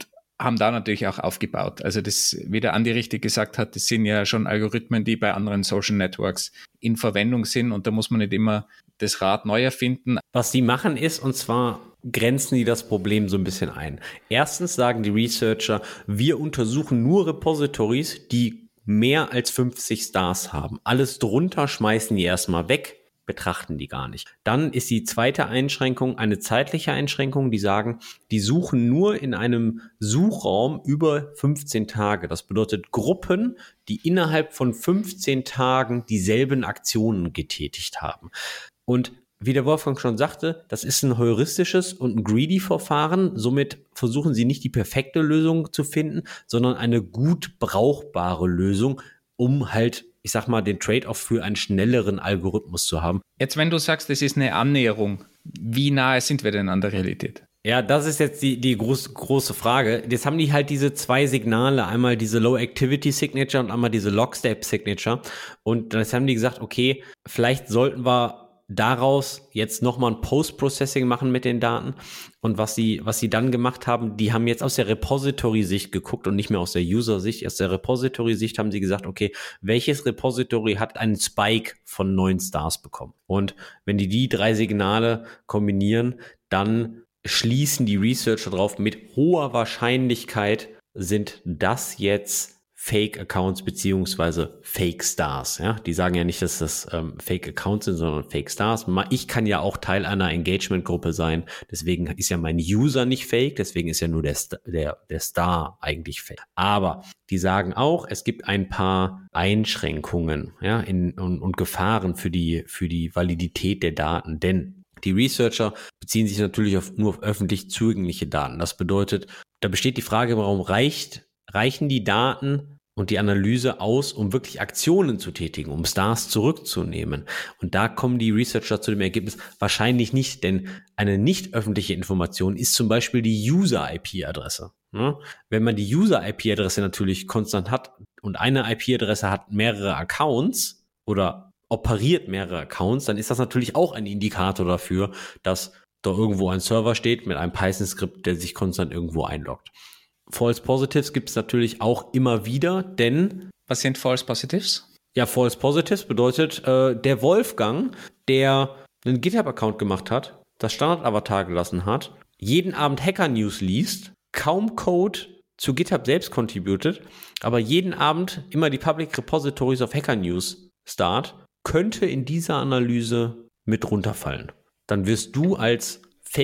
haben da natürlich auch aufgebaut. Also das, wie der Andi richtig gesagt hat, das sind ja schon Algorithmen, die bei anderen Social Networks in Verwendung sind und da muss man nicht immer das Rad neu erfinden. Was die machen ist, und zwar grenzen die das Problem so ein bisschen ein. Erstens sagen die Researcher, wir untersuchen nur Repositories, die mehr als fünfzig Stars haben. Alles drunter schmeißen die erstmal weg, betrachten die gar nicht. Dann ist die zweite Einschränkung eine zeitliche Einschränkung, die sagen, die suchen nur in einem Suchraum über fünfzehn Tage. Das bedeutet Gruppen, die innerhalb von fünfzehn Tagen dieselben Aktionen getätigt haben. Und wie der Wolfgang schon sagte, das ist ein heuristisches und ein Greedy-Verfahren. Somit versuchen sie nicht die perfekte Lösung zu finden, sondern eine gut brauchbare Lösung, um halt, ich sag mal, den Trade-off für einen schnelleren Algorithmus zu haben. Jetzt, wenn du sagst, das ist eine Annäherung, wie nahe sind wir denn an der Realität? Ja, das ist jetzt die, die groß, große Frage. Jetzt haben die halt diese zwei Signale, einmal diese Low-Activity-Signature und einmal diese Lockstep-Signature. Und dann haben die gesagt, okay, vielleicht sollten wir daraus jetzt nochmal ein Post-Processing machen mit den Daten. Und was sie, was sie dann gemacht haben, die haben jetzt aus der Repository-Sicht geguckt und nicht mehr aus der User-Sicht. Aus der Repository-Sicht haben sie gesagt, okay, welches Repository hat einen Spike von neun Stars bekommen? Und wenn die die drei Signale kombinieren, dann schließen die Researcher drauf, mit hoher Wahrscheinlichkeit sind das jetzt Fake-Accounts beziehungsweise Fake-Stars. Ja? Die sagen ja nicht, dass das ähm, Fake-Accounts sind, sondern Fake-Stars. Ich kann ja auch Teil einer Engagement-Gruppe sein. Deswegen ist ja mein User nicht fake. Deswegen ist ja nur der, der, der Star eigentlich fake. Aber die sagen auch, es gibt ein paar Einschränkungen, ja, in, und, und Gefahren für die, für die Validität der Daten. Denn die Researcher beziehen sich natürlich auf, nur auf öffentlich zugängliche Daten. Das bedeutet, da besteht die Frage, warum reicht, reichen die Daten und die Analyse aus, um wirklich Aktionen zu tätigen, um Stars zurückzunehmen. Und da kommen die Researcher zu dem Ergebnis, wahrscheinlich nicht, denn eine nicht öffentliche Information ist zum Beispiel die User-I P-Adresse. Wenn man die User-I P-Adresse natürlich konstant hat und eine I P-Adresse hat mehrere Accounts oder operiert mehrere Accounts, dann ist das natürlich auch ein Indikator dafür, dass da irgendwo ein Server steht mit einem Python-Skript, der sich konstant irgendwo einloggt. False Positives gibt es natürlich auch immer wieder, denn... Was sind False Positives? Ja, False Positives bedeutet, äh, der Wolfgang, der einen GitHub-Account gemacht hat, das Standard-Avatar gelassen hat, jeden Abend Hacker-News liest, kaum Code zu GitHub selbst contributed, aber jeden Abend immer die Public Repositories of Hacker-News start, könnte in dieser Analyse mit runterfallen. Dann wirst du als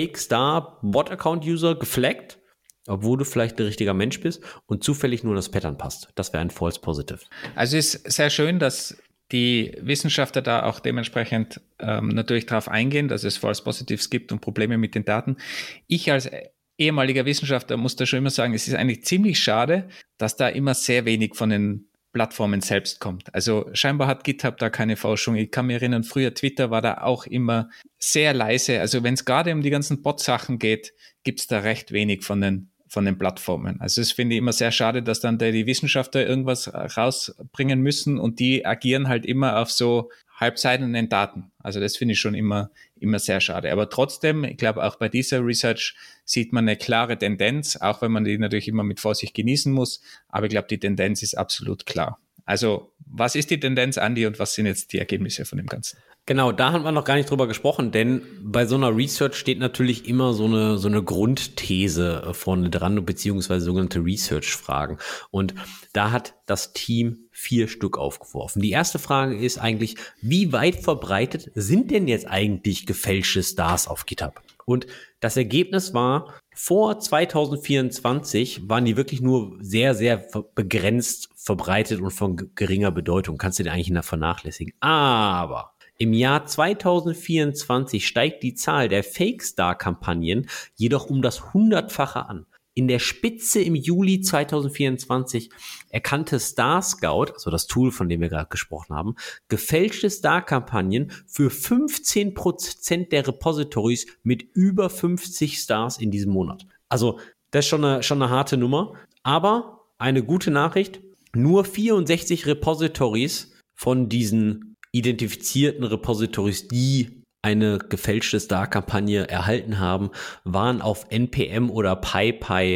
Fake-Star-Bot-Account-User geflaggt, obwohl du vielleicht ein richtiger Mensch bist und zufällig nur das Pattern passt. Das wäre ein False Positive. Also es ist sehr schön, dass die Wissenschaftler da auch dementsprechend ähm, natürlich darauf eingehen, dass es False Positives gibt und Probleme mit den Daten. Ich als ehemaliger Wissenschaftler muss da schon immer sagen, es ist eigentlich ziemlich schade, dass da immer sehr wenig von den Plattformen selbst kommt. Also scheinbar hat GitHub da keine Forschung. Ich kann mich erinnern, früher Twitter war da auch immer sehr leise. Also wenn es gerade um die ganzen Bot-Sachen geht, gibt es da recht wenig von den von den Plattformen. Also das finde ich immer sehr schade, dass dann die Wissenschaftler irgendwas rausbringen müssen und die agieren halt immer auf so halbseidenen Daten. Also das finde ich schon immer, immer sehr schade. Aber trotzdem, ich glaube auch bei dieser Research sieht man eine klare Tendenz, auch wenn man die natürlich immer mit Vorsicht genießen muss. Aber ich glaube, die Tendenz ist absolut klar. Also was ist die Tendenz, Andi, und was sind jetzt die Ergebnisse von dem Ganzen? Genau, da haben wir noch gar nicht drüber gesprochen, denn bei so einer Research steht natürlich immer so eine, so eine Grundthese vorne dran, beziehungsweise sogenannte Research-Fragen. Und da hat das Team vier Stück aufgeworfen. Die erste Frage ist eigentlich, wie weit verbreitet sind denn jetzt eigentlich gefälschte Stars auf GitHub? Und das Ergebnis war, vor zwanzig vierundzwanzig waren die wirklich nur sehr, sehr begrenzt verbreitet und von geringer Bedeutung. Kannst du den eigentlich nicht vernachlässigen. Aber im Jahr zwanzig vierundzwanzig steigt die Zahl der Fake-Star-Kampagnen jedoch um das Hundertfache an. In der Spitze im Juli zwanzig vierundzwanzig erkannte Star Scout, also das Tool, von dem wir gerade gesprochen haben, gefälschte Star-Kampagnen für fünfzehn Prozent der Repositories mit über fünfzig Stars in diesem Monat. Also das ist schon eine, schon eine harte Nummer. Aber eine gute Nachricht, nur vierundsechzig Repositories von diesen identifizierten Repositories, die eine gefälschte Star-Kampagne erhalten haben, waren auf N P M oder PyPy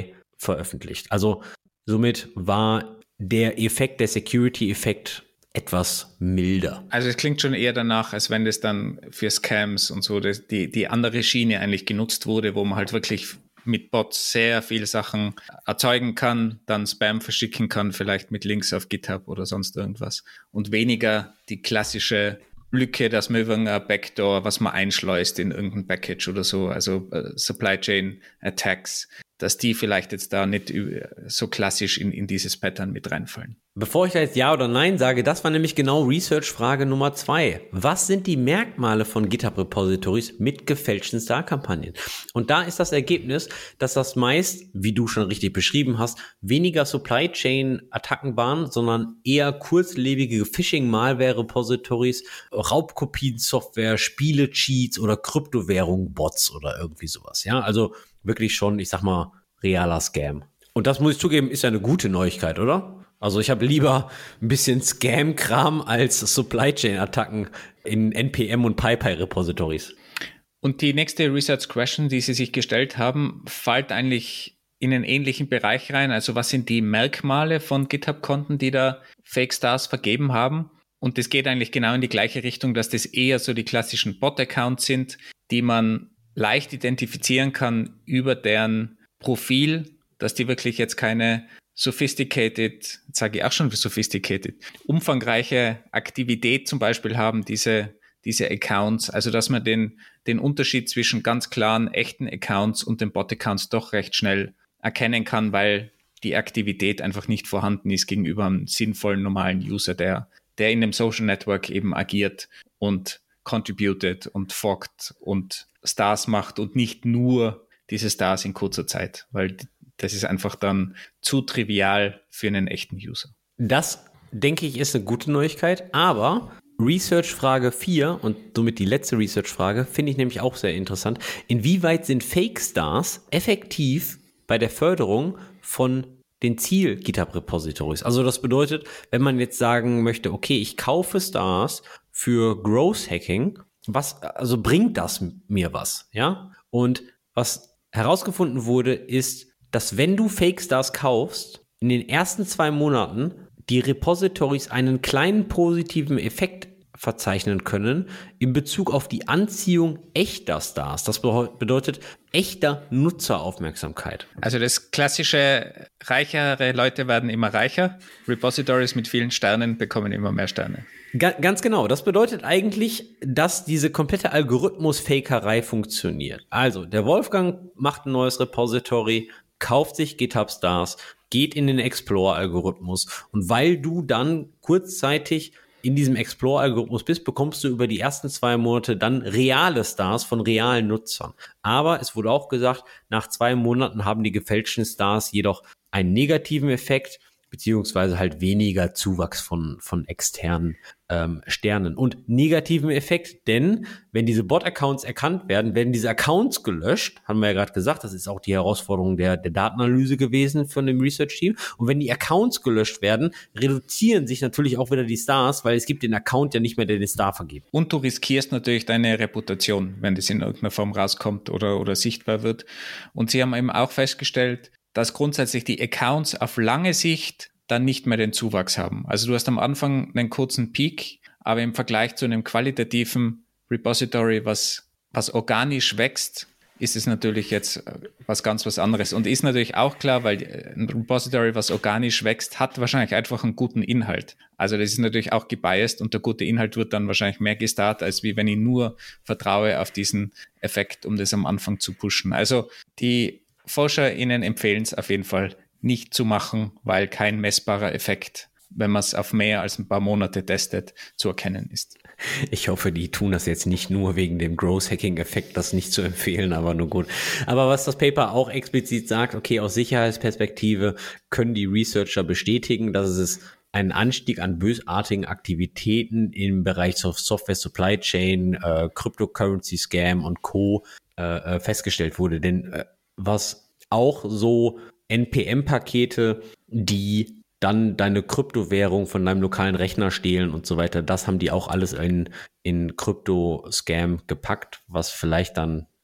veröffentlicht. Also somit war der Effekt, der Security-Effekt etwas milder. Also es klingt schon eher danach, als wenn das dann für Scams und so das, die, die andere Schiene eigentlich genutzt wurde, wo man halt wirklich mit Bots sehr viele Sachen erzeugen kann, dann Spam verschicken kann, vielleicht mit Links auf GitHub oder sonst irgendwas. Und weniger die klassische Lücke, dass man über ein Backdoor, was man einschleust in irgendein Package oder so, also uh, Supply Chain Attacks, dass die vielleicht jetzt da nicht so klassisch in, in dieses Pattern mit reinfallen. Bevor ich da jetzt Ja oder Nein sage, das war nämlich genau Research-Frage Nummer zwei. Was sind die Merkmale von GitHub-Repositories mit gefälschten Star-Kampagnen? Und da ist das Ergebnis, dass das meist, wie du schon richtig beschrieben hast, weniger Supply-Chain-Attacken waren, sondern eher kurzlebige Phishing-Malware-Repositories, Raubkopien-Software, Spiele-Cheats oder Kryptowährung-Bots oder irgendwie sowas. Ja, also wirklich schon, ich sag mal, realer Scam. Und das muss ich zugeben, ist ja eine gute Neuigkeit, oder? Also ich habe lieber ein bisschen Scam-Kram als Supply-Chain-Attacken in N P M und PyPy-Repositories. Und die nächste Research-Question, die Sie sich gestellt haben, fällt eigentlich in einen ähnlichen Bereich rein. Also was sind die Merkmale von GitHub-Konten, die da Fake-Stars vergeben haben? Und das geht eigentlich genau in die gleiche Richtung, dass das eher so die klassischen Bot-Accounts sind, die man leicht identifizieren kann über deren Profil, dass die wirklich jetzt keine sophisticated, jetzt sage ich auch schon sophisticated, umfangreiche Aktivität zum Beispiel haben, diese, diese Accounts, also dass man den, den Unterschied zwischen ganz klaren, echten Accounts und den Bot-Accounts doch recht schnell erkennen kann, weil die Aktivität einfach nicht vorhanden ist gegenüber einem sinnvollen, normalen User, der, der in dem Social Network eben agiert und contributed und forkt und Stars macht und nicht nur diese Stars in kurzer Zeit, weil das ist einfach dann zu trivial für einen echten User. Das, denke ich, ist eine gute Neuigkeit, aber Research-Frage vier und somit die letzte Research-Frage finde ich nämlich auch sehr interessant. Inwieweit sind Fake-Stars effektiv bei der Förderung von den Ziel-GitHub-Repositories? Also das bedeutet, wenn man jetzt sagen möchte, okay, ich kaufe Stars für Growth-Hacking, was, also bringt das mir was, ja? Und was herausgefunden wurde, ist, dass wenn du Fake-Stars kaufst, in den ersten zwei Monaten die Repositories einen kleinen positiven Effekt verzeichnen können in Bezug auf die Anziehung echter Stars. Das bedeutet echter Nutzeraufmerksamkeit. Also das klassische, reichere Leute werden immer reicher. Repositories mit vielen Sternen bekommen immer mehr Sterne. Ga- ganz genau. Das bedeutet eigentlich, dass diese komplette Algorithmus-Fakerei funktioniert. Also der Wolfgang macht ein neues Repository, kauft sich GitHub Stars, geht in den Explore-Algorithmus und weil du dann kurzzeitig in diesem Explore-Algorithmus bist, bekommst du über die ersten zwei Monate dann reale Stars von realen Nutzern. Aber es wurde auch gesagt, nach zwei Monaten haben die gefälschten Stars jedoch einen negativen Effekt, beziehungsweise halt weniger Zuwachs von, von externen ähm, Sternen und negativen Effekt, denn wenn diese Bot-Accounts erkannt werden, werden diese Accounts gelöscht, haben wir ja gerade gesagt, das ist auch die Herausforderung der, der Datenanalyse gewesen von dem Research-Team und wenn die Accounts gelöscht werden, reduzieren sich natürlich auch wieder die Stars, weil es gibt den Account ja nicht mehr, der den Star vergibt. Und du riskierst natürlich deine Reputation, wenn das in irgendeiner Form rauskommt oder, oder sichtbar wird. Und sie haben eben auch festgestellt, dass grundsätzlich die Accounts auf lange Sicht dann nicht mehr den Zuwachs haben. Also du hast am Anfang einen kurzen Peak, aber im Vergleich zu einem qualitativen Repository, was, was organisch wächst, ist es natürlich jetzt was ganz was anderes. Und ist natürlich auch klar, weil ein Repository, was organisch wächst, hat wahrscheinlich einfach einen guten Inhalt. Also das ist natürlich auch gebiased und der gute Inhalt wird dann wahrscheinlich mehr gestartet, als wie wenn ich nur vertraue auf diesen Effekt, um das am Anfang zu pushen. Also die ForscherInnen empfehlen es auf jeden Fall nicht zu machen, weil kein messbarer Effekt, wenn man es auf mehr als ein paar Monate testet, zu erkennen ist. Ich hoffe, die tun das jetzt nicht nur wegen dem Growth-Hacking-Effekt, das nicht zu empfehlen, aber nur gut. Aber was das Paper auch explizit sagt, okay, aus Sicherheitsperspektive können die Researcher bestätigen, dass es einen Anstieg an bösartigen Aktivitäten im Bereich Software Supply Chain, äh, Cryptocurrency Scam und Co. Äh, festgestellt wurde. Denn äh, was auch so N P M-Pakete, die dann deine Kryptowährung von deinem lokalen Rechner stehlen und so weiter, das haben die auch alles in, in Krypto-Scam gepackt, was vielleicht dann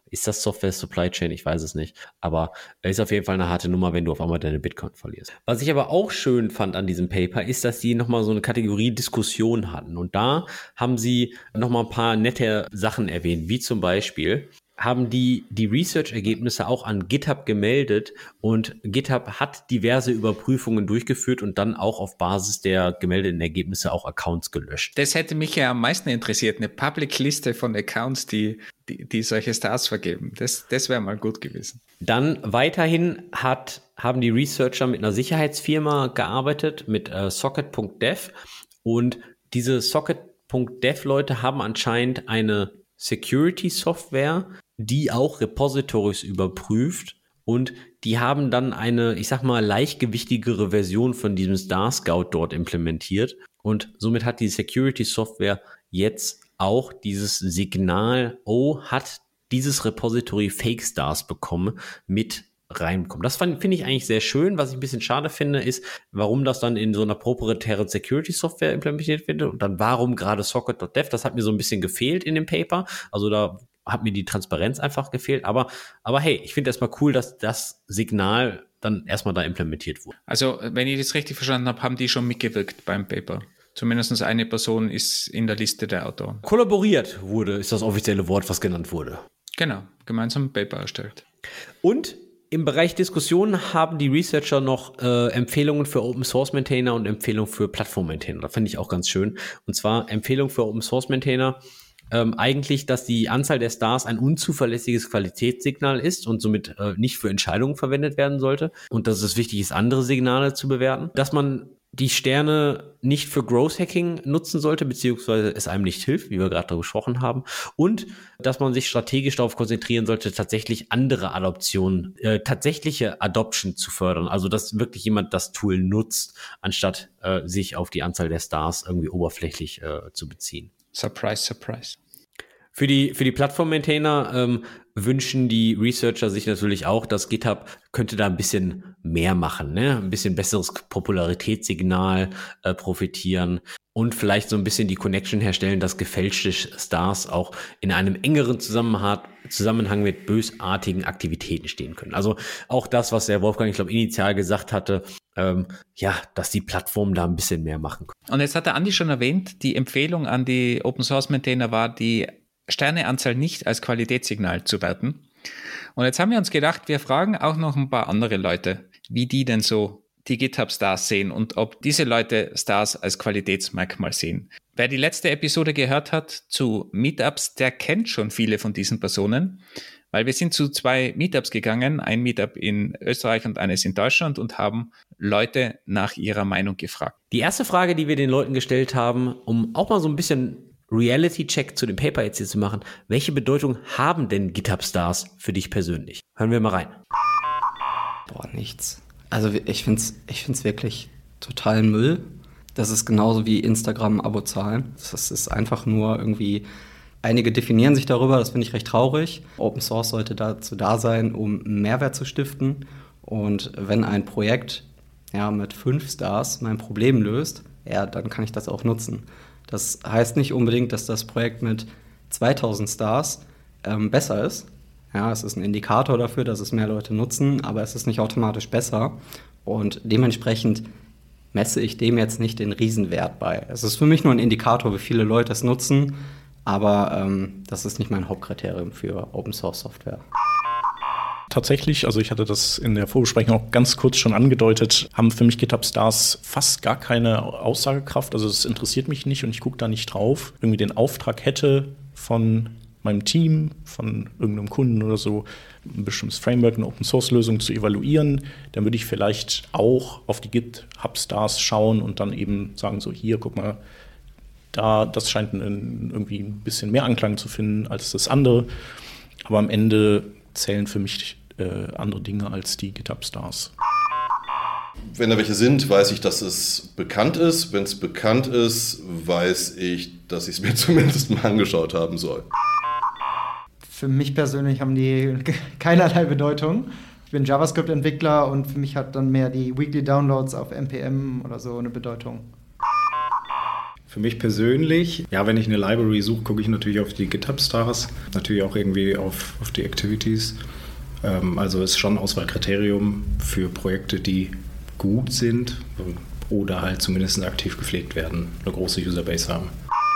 Ist das Software Supply Chain? Ich weiß es nicht. Aber ist auf jeden Fall eine harte Nummer, wenn du auf einmal deine Bitcoin verlierst. Was ich aber auch schön fand an diesem Paper, ist, dass die nochmal so eine Kategorie Diskussion hatten. Und da haben sie nochmal ein paar nette Sachen erwähnt, wie zum Beispiel haben die die Research-Ergebnisse auch an GitHub gemeldet und GitHub hat diverse Überprüfungen durchgeführt und dann auch auf Basis der gemeldeten Ergebnisse auch Accounts gelöscht. Das hätte mich ja am meisten interessiert, eine Public-Liste von Accounts, die, die, die solche Stars vergeben. Das, das wäre mal gut gewesen. Dann weiterhin hat, haben die Researcher mit einer Sicherheitsfirma gearbeitet, mit äh, Socket Punkt dev und diese Socket Punkt dev-Leute haben anscheinend eine Security-Software, die auch Repositories überprüft und die haben dann eine, ich sag mal, leichtgewichtigere Version von diesem Star Scout dort implementiert und somit hat die Security-Software jetzt auch dieses Signal, oh, hat dieses Repository Fake Stars bekommen, mit reinbekommen. Das finde ich eigentlich sehr schön. Was ich ein bisschen schade finde, ist, warum das dann in so einer proprietären Security-Software implementiert wird und dann warum gerade Socket Punkt dev. Das hat mir so ein bisschen gefehlt in dem Paper. Also da hat mir die Transparenz einfach gefehlt. Aber, aber hey, ich finde erstmal cool, dass das Signal dann erstmal da implementiert wurde. Also, wenn ich das richtig verstanden habe, haben die schon mitgewirkt beim Paper. Zumindest eine Person ist in der Liste der Autoren. Kollaboriert wurde, ist das offizielle Wort, was genannt wurde. Genau, gemeinsam ein Paper erstellt. Und im Bereich Diskussion haben die Researcher noch äh, Empfehlungen für Open-Source-Maintainer und Empfehlungen für Plattform-Maintainer. Das finde ich auch ganz schön. Und zwar Empfehlung für Open-Source-Maintainer, ähm, eigentlich, dass die Anzahl der Stars ein unzuverlässiges Qualitätssignal ist und somit äh, nicht für Entscheidungen verwendet werden sollte. Und dass es wichtig ist, andere Signale zu bewerten. Dass man die Sterne nicht für Growth Hacking nutzen sollte, beziehungsweise es einem nicht hilft, wie wir gerade darüber gesprochen haben. Und dass man sich strategisch darauf konzentrieren sollte, tatsächlich andere Adoptionen, äh, tatsächliche Adoption zu fördern. Also, dass wirklich jemand das Tool nutzt, anstatt äh, sich auf die Anzahl der Stars irgendwie oberflächlich äh, zu beziehen. Surprise, surprise. Für die, für die Plattform-Maintainer ähm, wünschen die Researcher sich natürlich auch, dass GitHub könnte da ein bisschen mehr machen, ne? Ein bisschen besseres Popularitätssignal äh, profitieren und vielleicht so ein bisschen die Connection herstellen, dass gefälschte Stars auch in einem engeren Zusammenhang, Zusammenhang mit bösartigen Aktivitäten stehen können. Also auch das, was der Wolfgang, ich glaube, initial gesagt hatte, ähm, ja, dass die Plattformen da ein bisschen mehr machen können. Und jetzt hat der Andi schon erwähnt, die Empfehlung an die Open-Source-Maintainer war, die Sterneanzahl nicht als Qualitätssignal zu werten. Und jetzt haben wir uns gedacht, wir fragen auch noch ein paar andere Leute, wie die denn so die GitHub-Stars sehen und ob diese Leute Stars als Qualitätsmerkmal sehen. Wer die letzte Episode gehört hat zu Meetups, der kennt schon viele von diesen Personen, weil wir sind zu zwei Meetups gegangen, ein Meetup in Österreich und eines in Deutschland und haben Leute nach ihrer Meinung gefragt. Die erste Frage, die wir den Leuten gestellt haben, um auch mal so ein bisschen Reality-Check zu dem Paper jetzt hier zu machen. Welche Bedeutung haben denn GitHub-Stars für dich persönlich? Hören wir mal rein. Boah, nichts. Also ich finde es ich find's wirklich total Müll. Das ist genauso wie Instagram-Abo-Zahlen. Das ist einfach nur irgendwie, einige definieren sich darüber, das finde ich recht traurig. Open Source sollte dazu da sein, um Mehrwert zu stiften. Und wenn ein Projekt ja, mit fünf Stars mein Problem löst, ja, dann kann ich das auch nutzen. Das heißt nicht unbedingt, dass das Projekt mit zweitausend Stars ähm, besser ist. Ja, es ist ein Indikator dafür, dass es mehr Leute nutzen, aber es ist nicht automatisch besser. Und dementsprechend messe ich dem jetzt nicht den Riesenwert bei. Es ist für mich nur ein Indikator, wie viele Leute es nutzen, aber ähm, das ist nicht mein Hauptkriterium für Open-Source-Software. Tatsächlich, also ich hatte das in der Vorbesprechung auch ganz kurz schon angedeutet, haben für mich GitHub-Stars fast gar keine Aussagekraft. Also es interessiert mich nicht und ich gucke da nicht drauf. Irgendwie den Auftrag hätte von meinem Team, von irgendeinem Kunden oder so, ein bestimmtes Framework, eine Open-Source-Lösung zu evaluieren, dann würde ich vielleicht auch auf die GitHub-Stars schauen und dann eben sagen, so hier, guck mal, da, das scheint ein, irgendwie ein bisschen mehr Anklang zu finden als das andere. Aber am Ende zählen für mich äh, andere Dinge als die GitHub-Stars. Wenn da welche sind, weiß ich, dass es bekannt ist. Wenn es bekannt ist, weiß ich, dass ich es mir zumindest mal angeschaut haben soll. Für mich persönlich haben die keinerlei Bedeutung. Ich bin JavaScript-Entwickler und für mich hat dann mehr die Weekly Downloads auf N P M oder so eine Bedeutung. Für mich persönlich, ja, wenn ich eine Library suche, gucke ich natürlich auf die GitHub-Stars, natürlich auch irgendwie auf, auf die Activities. Ähm, also ist schon ein Auswahlkriterium für Projekte, die gut sind oder halt zumindest aktiv gepflegt werden, eine große Userbase haben.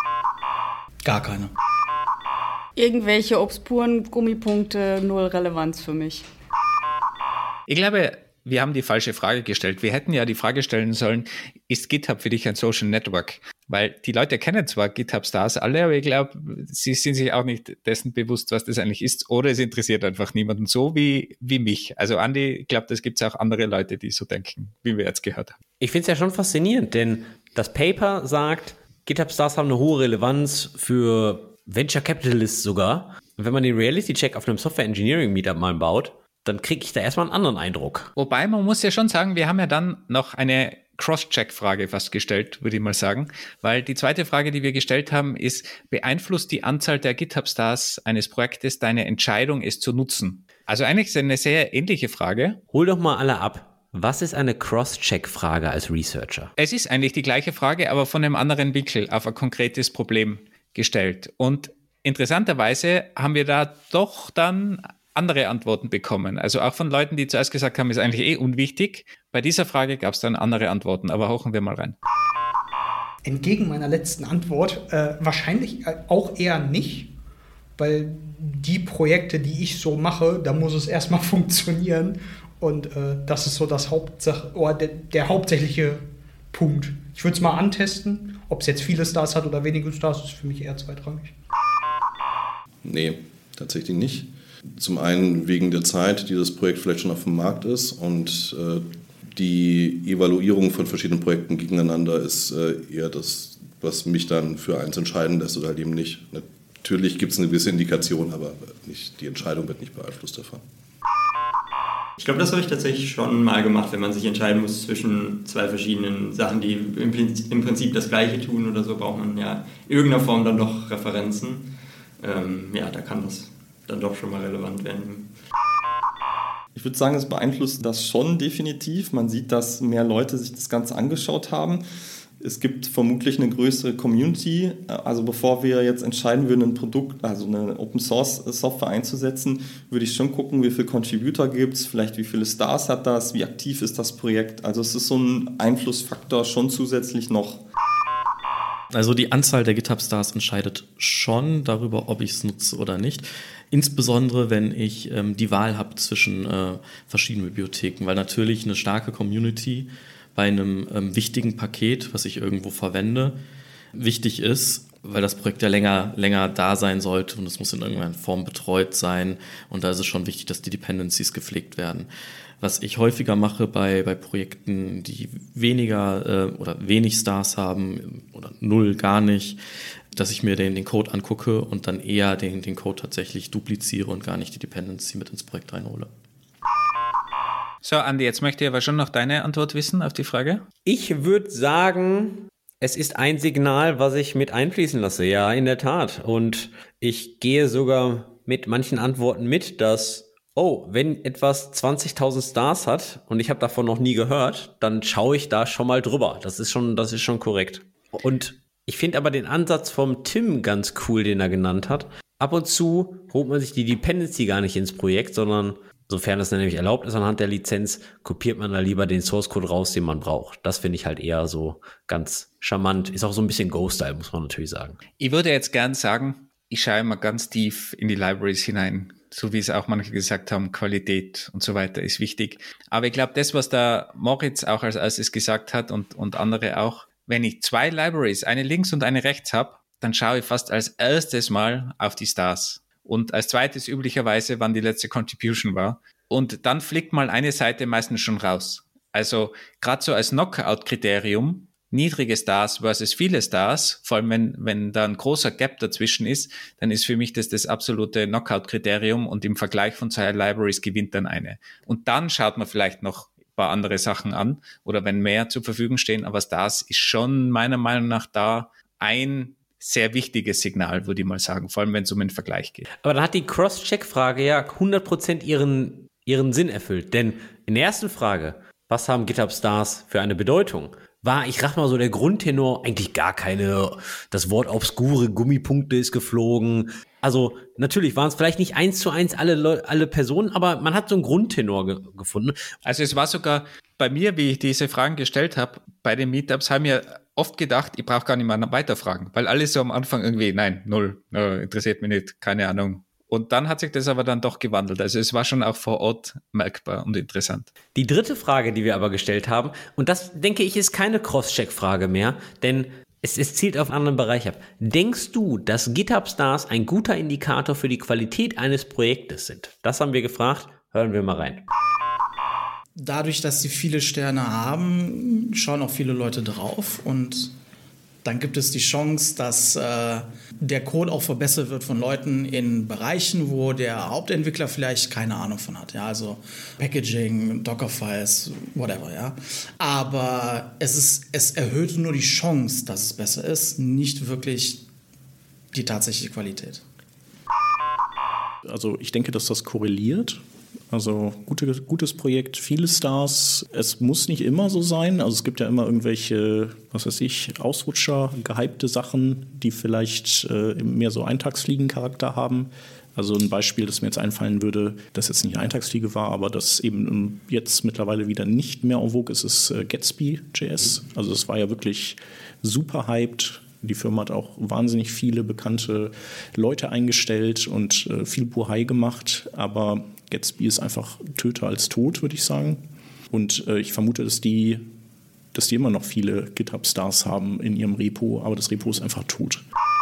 Gar keine. Irgendwelche obskuren Gummipunkte, null Relevanz für mich. Ich glaube, wir haben die falsche Frage gestellt. Wir hätten ja die Frage stellen sollen, ist GitHub für dich ein Social Network? Weil die Leute kennen zwar GitHub-Stars alle, aber ich glaube, sie sind sich auch nicht dessen bewusst, was das eigentlich ist, oder es interessiert einfach niemanden, so wie, wie mich. Also Andi, ich glaube, das gibt es auch andere Leute, die so denken, wie wir jetzt gehört haben. Ich finde es ja schon faszinierend, denn das Paper sagt, GitHub-Stars haben eine hohe Relevanz für Venture Capitalists sogar. Und wenn man den Reality-Check auf einem Software-Engineering-Meetup mal baut, dann kriege ich da erstmal einen anderen Eindruck. Wobei, man muss ja schon sagen, wir haben ja dann noch eine Cross-Check-Frage fast gestellt, würde ich mal sagen, weil die zweite Frage, die wir gestellt haben, ist, beeinflusst die Anzahl der GitHub-Stars eines Projektes deine Entscheidung, es zu nutzen? Also eigentlich ist es eine sehr ähnliche Frage. Hol doch mal alle ab. Was ist eine Cross-Check-Frage als Researcher? Es ist eigentlich die gleiche Frage, aber von einem anderen Winkel auf ein konkretes Problem gestellt. Und interessanterweise haben wir da doch dann andere Antworten bekommen. Also auch von Leuten, die zuerst gesagt haben, ist eigentlich eh unwichtig. Bei dieser Frage gab es dann andere Antworten, aber hauchen wir mal rein. Entgegen meiner letzten Antwort, äh, wahrscheinlich auch eher nicht, weil die Projekte, die ich so mache, da muss es erstmal funktionieren und äh, das ist so das Hauptsache, oder der, der hauptsächliche Punkt. Ich würde es mal antesten, ob es jetzt viele Stars hat oder wenige Stars, ist für mich eher zweitrangig. Nee, tatsächlich nicht. Zum einen wegen der Zeit, die das Projekt vielleicht schon auf dem Markt ist, und äh, die Evaluierung von verschiedenen Projekten gegeneinander ist äh, eher das, was mich dann für eins entscheiden lässt oder halt eben nicht. Natürlich gibt es eine gewisse Indikation, aber nicht, die Entscheidung wird nicht beeinflusst davon. Ich glaube, das habe ich tatsächlich schon mal gemacht, wenn man sich entscheiden muss zwischen zwei verschiedenen Sachen, die im Prinzip das Gleiche tun oder so, braucht man ja in irgendeiner Form dann doch Referenzen. Ähm, ja, da kann das dann doch schon mal relevant werden. Ich würde sagen, es beeinflusst das schon definitiv. Man sieht, dass mehr Leute sich das Ganze angeschaut haben. Es gibt vermutlich eine größere Community. Also bevor wir jetzt entscheiden würden, ein Produkt, also eine Open-Source-Software einzusetzen, würde ich schon gucken, wie viele Contributor gibt es, vielleicht wie viele Stars hat das, wie aktiv ist das Projekt. Also es ist so ein Einflussfaktor schon zusätzlich noch. Also die Anzahl der GitHub-Stars entscheidet schon darüber, ob ich es nutze oder nicht. Insbesondere, wenn ich ähm, die Wahl habe zwischen äh, verschiedenen Bibliotheken, weil natürlich eine starke Community bei einem ähm, wichtigen Paket, was ich irgendwo verwende, wichtig ist, weil das Projekt ja länger, länger da sein sollte und es muss in irgendeiner Form betreut sein, und da ist es schon wichtig, dass die Dependencies gepflegt werden. Was ich häufiger mache bei, bei Projekten, die weniger äh, oder wenig Stars haben oder null gar nicht, dass ich mir den, den Code angucke und dann eher den, den Code tatsächlich dupliziere und gar nicht die Dependency mit ins Projekt reinhole. So, Andi, jetzt möchte ich aber schon noch deine Antwort wissen auf die Frage. Ich würde sagen, es ist ein Signal, was ich mit einfließen lasse. Ja, in der Tat. Und ich gehe sogar mit manchen Antworten mit, dass, oh, wenn etwas zwanzigtausend Stars hat und ich habe davon noch nie gehört, dann schaue ich da schon mal drüber. Das ist schon, das ist schon korrekt. Und ich finde aber den Ansatz vom Tim ganz cool, den er genannt hat. Ab und zu holt man sich die Dependency gar nicht ins Projekt, sondern sofern das nämlich erlaubt ist anhand der Lizenz, kopiert man da lieber den Source-Code raus, den man braucht. Das finde ich halt eher so ganz charmant. Ist auch so ein bisschen Go-Style, muss man natürlich sagen. Ich würde jetzt gern sagen, ich schaue immer ganz tief in die Libraries hinein. So wie es auch manche gesagt haben, Qualität und so weiter ist wichtig. Aber ich glaube, das, was der Moritz auch als erstes gesagt hat und, und andere auch, wenn ich zwei Libraries, eine links und eine rechts habe, dann schaue ich fast als erstes Mal auf die Stars. Und als zweites üblicherweise, wann die letzte Contribution war. Und dann fliegt mal eine Seite meistens schon raus. Also gerade so als Knockout-Kriterium, niedrige Stars versus viele Stars, vor allem wenn, wenn da ein großer Gap dazwischen ist, dann ist für mich das das absolute Knockout-Kriterium, und im Vergleich von zwei Libraries gewinnt dann eine. Und dann schaut man vielleicht noch ein paar andere Sachen an oder wenn mehr zur Verfügung stehen, aber Stars ist schon meiner Meinung nach da ein sehr wichtiges Signal, würde ich mal sagen, vor allem wenn es um den Vergleich geht. Aber da hat die Cross-Check-Frage ja hundert Prozent ihren, ihren Sinn erfüllt. Denn in der ersten Frage, was haben GitHub-Stars für eine Bedeutung, war, ich rach mal so, der Grundtenor eigentlich gar keine, das Wort obskure Gummipunkte ist geflogen. Also natürlich waren es vielleicht nicht eins zu eins alle, Leu- alle Personen, aber man hat so einen Grundtenor ge- gefunden. Also es war sogar bei mir, wie ich diese Fragen gestellt habe, bei den Meetups, haben wir oft gedacht, ich brauche gar nicht mal weiterfragen, weil alle so am Anfang irgendwie, nein, null, äh, interessiert mich nicht, keine Ahnung. Und dann hat sich das aber dann doch gewandelt. Also es war schon auch vor Ort merkbar und interessant. Die dritte Frage, die wir aber gestellt haben, und das, denke ich, ist keine Cross-Check-Frage mehr, denn es, es zielt auf einen anderen Bereich ab. Denkst du, dass GitHub-Stars ein guter Indikator für die Qualität eines Projektes sind? Das haben wir gefragt. Hören wir mal rein. Dadurch, dass sie viele Sterne haben, schauen auch viele Leute drauf und dann gibt es die Chance, dass äh, der Code auch verbessert wird von Leuten in Bereichen, wo der Hauptentwickler vielleicht keine Ahnung von hat. Ja, also Packaging, Dockerfiles, whatever. Ja, aber es ist, es erhöht nur die Chance, dass es besser ist, nicht wirklich die tatsächliche Qualität. Also ich denke, dass das korreliert. Also gute, gutes Projekt, viele Stars. Es muss nicht immer so sein. Also es gibt ja immer irgendwelche, was weiß ich, Ausrutscher, gehypte Sachen, die vielleicht äh, mehr so Eintagsfliegen-Charakter haben. Also ein Beispiel, das mir jetzt einfallen würde, das jetzt nicht eine Eintagsfliege war, aber das eben jetzt mittlerweile wieder nicht mehr en vogue ist, ist äh, Gatsby Punkt J S. Also das war ja wirklich super hyped. Die Firma hat auch wahnsinnig viele bekannte Leute eingestellt und äh, viel Buhai gemacht, aber Gatsby ist einfach töter als tot, würde ich sagen. Und äh, ich vermute, dass die, dass die immer noch viele GitHub-Stars haben in ihrem Repo, aber das Repo ist einfach tot.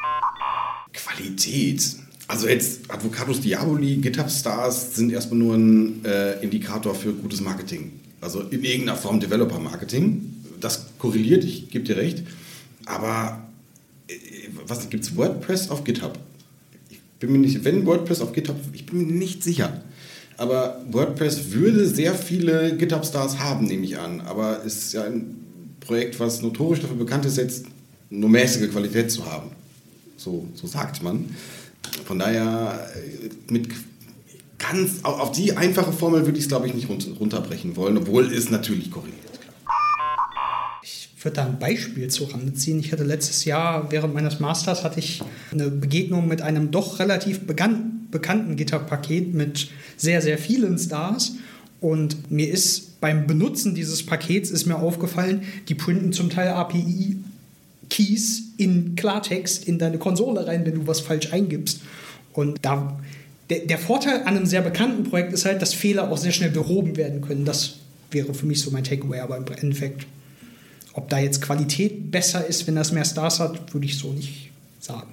Qualität. Also jetzt Advocatus Diaboli, GitHub-Stars sind erstmal nur ein äh, Indikator für gutes Marketing. Also in irgendeiner Form Developer-Marketing. Das korreliert, ich gebe dir recht. Aber äh, was gibt es WordPress auf GitHub? Ich bin mir nicht, wenn WordPress auf GitHub, ich bin mir nicht sicher. Aber WordPress würde sehr viele GitHub-Stars haben, nehme ich an. Aber es ist ja ein Projekt, was notorisch dafür bekannt ist, jetzt nur mäßige Qualität zu haben. So, so sagt man. Von daher, mit ganz auf die einfache Formel würde ich es, glaube ich, nicht runterbrechen wollen, obwohl es natürlich korreliert. Ich würde da ein Beispiel zu Rande ziehen. Ich hatte letztes Jahr, während meines Masters, hatte ich eine Begegnung mit einem doch relativ begann, bekannten GitHub-Paket mit sehr, sehr vielen Stars. Und mir ist beim Benutzen dieses Pakets ist mir aufgefallen, die printen zum Teil A P I-Keys in Klartext in deine Konsole rein, wenn du was falsch eingibst. Und da, der, der Vorteil an einem sehr bekannten Projekt ist halt, dass Fehler auch sehr schnell behoben werden können. Das wäre für mich so mein Takeaway, aber im Endeffekt, ob da jetzt Qualität besser ist, wenn das mehr Stars hat, würde ich so nicht sagen.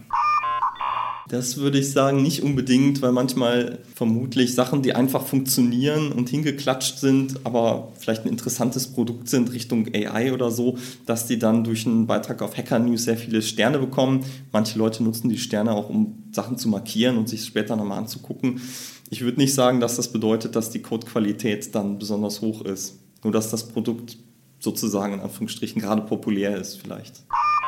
Das würde ich sagen, nicht unbedingt, weil manchmal vermutlich Sachen, die einfach funktionieren und hingeklatscht sind, aber vielleicht ein interessantes Produkt sind Richtung A I oder so, dass die dann durch einen Beitrag auf Hacker News sehr viele Sterne bekommen. Manche Leute nutzen die Sterne auch, um Sachen zu markieren und sich später nochmal anzugucken. Ich würde nicht sagen, dass das bedeutet, dass die Codequalität dann besonders hoch ist. Nur, dass das Produkt sozusagen in Anführungsstrichen gerade populär ist vielleicht.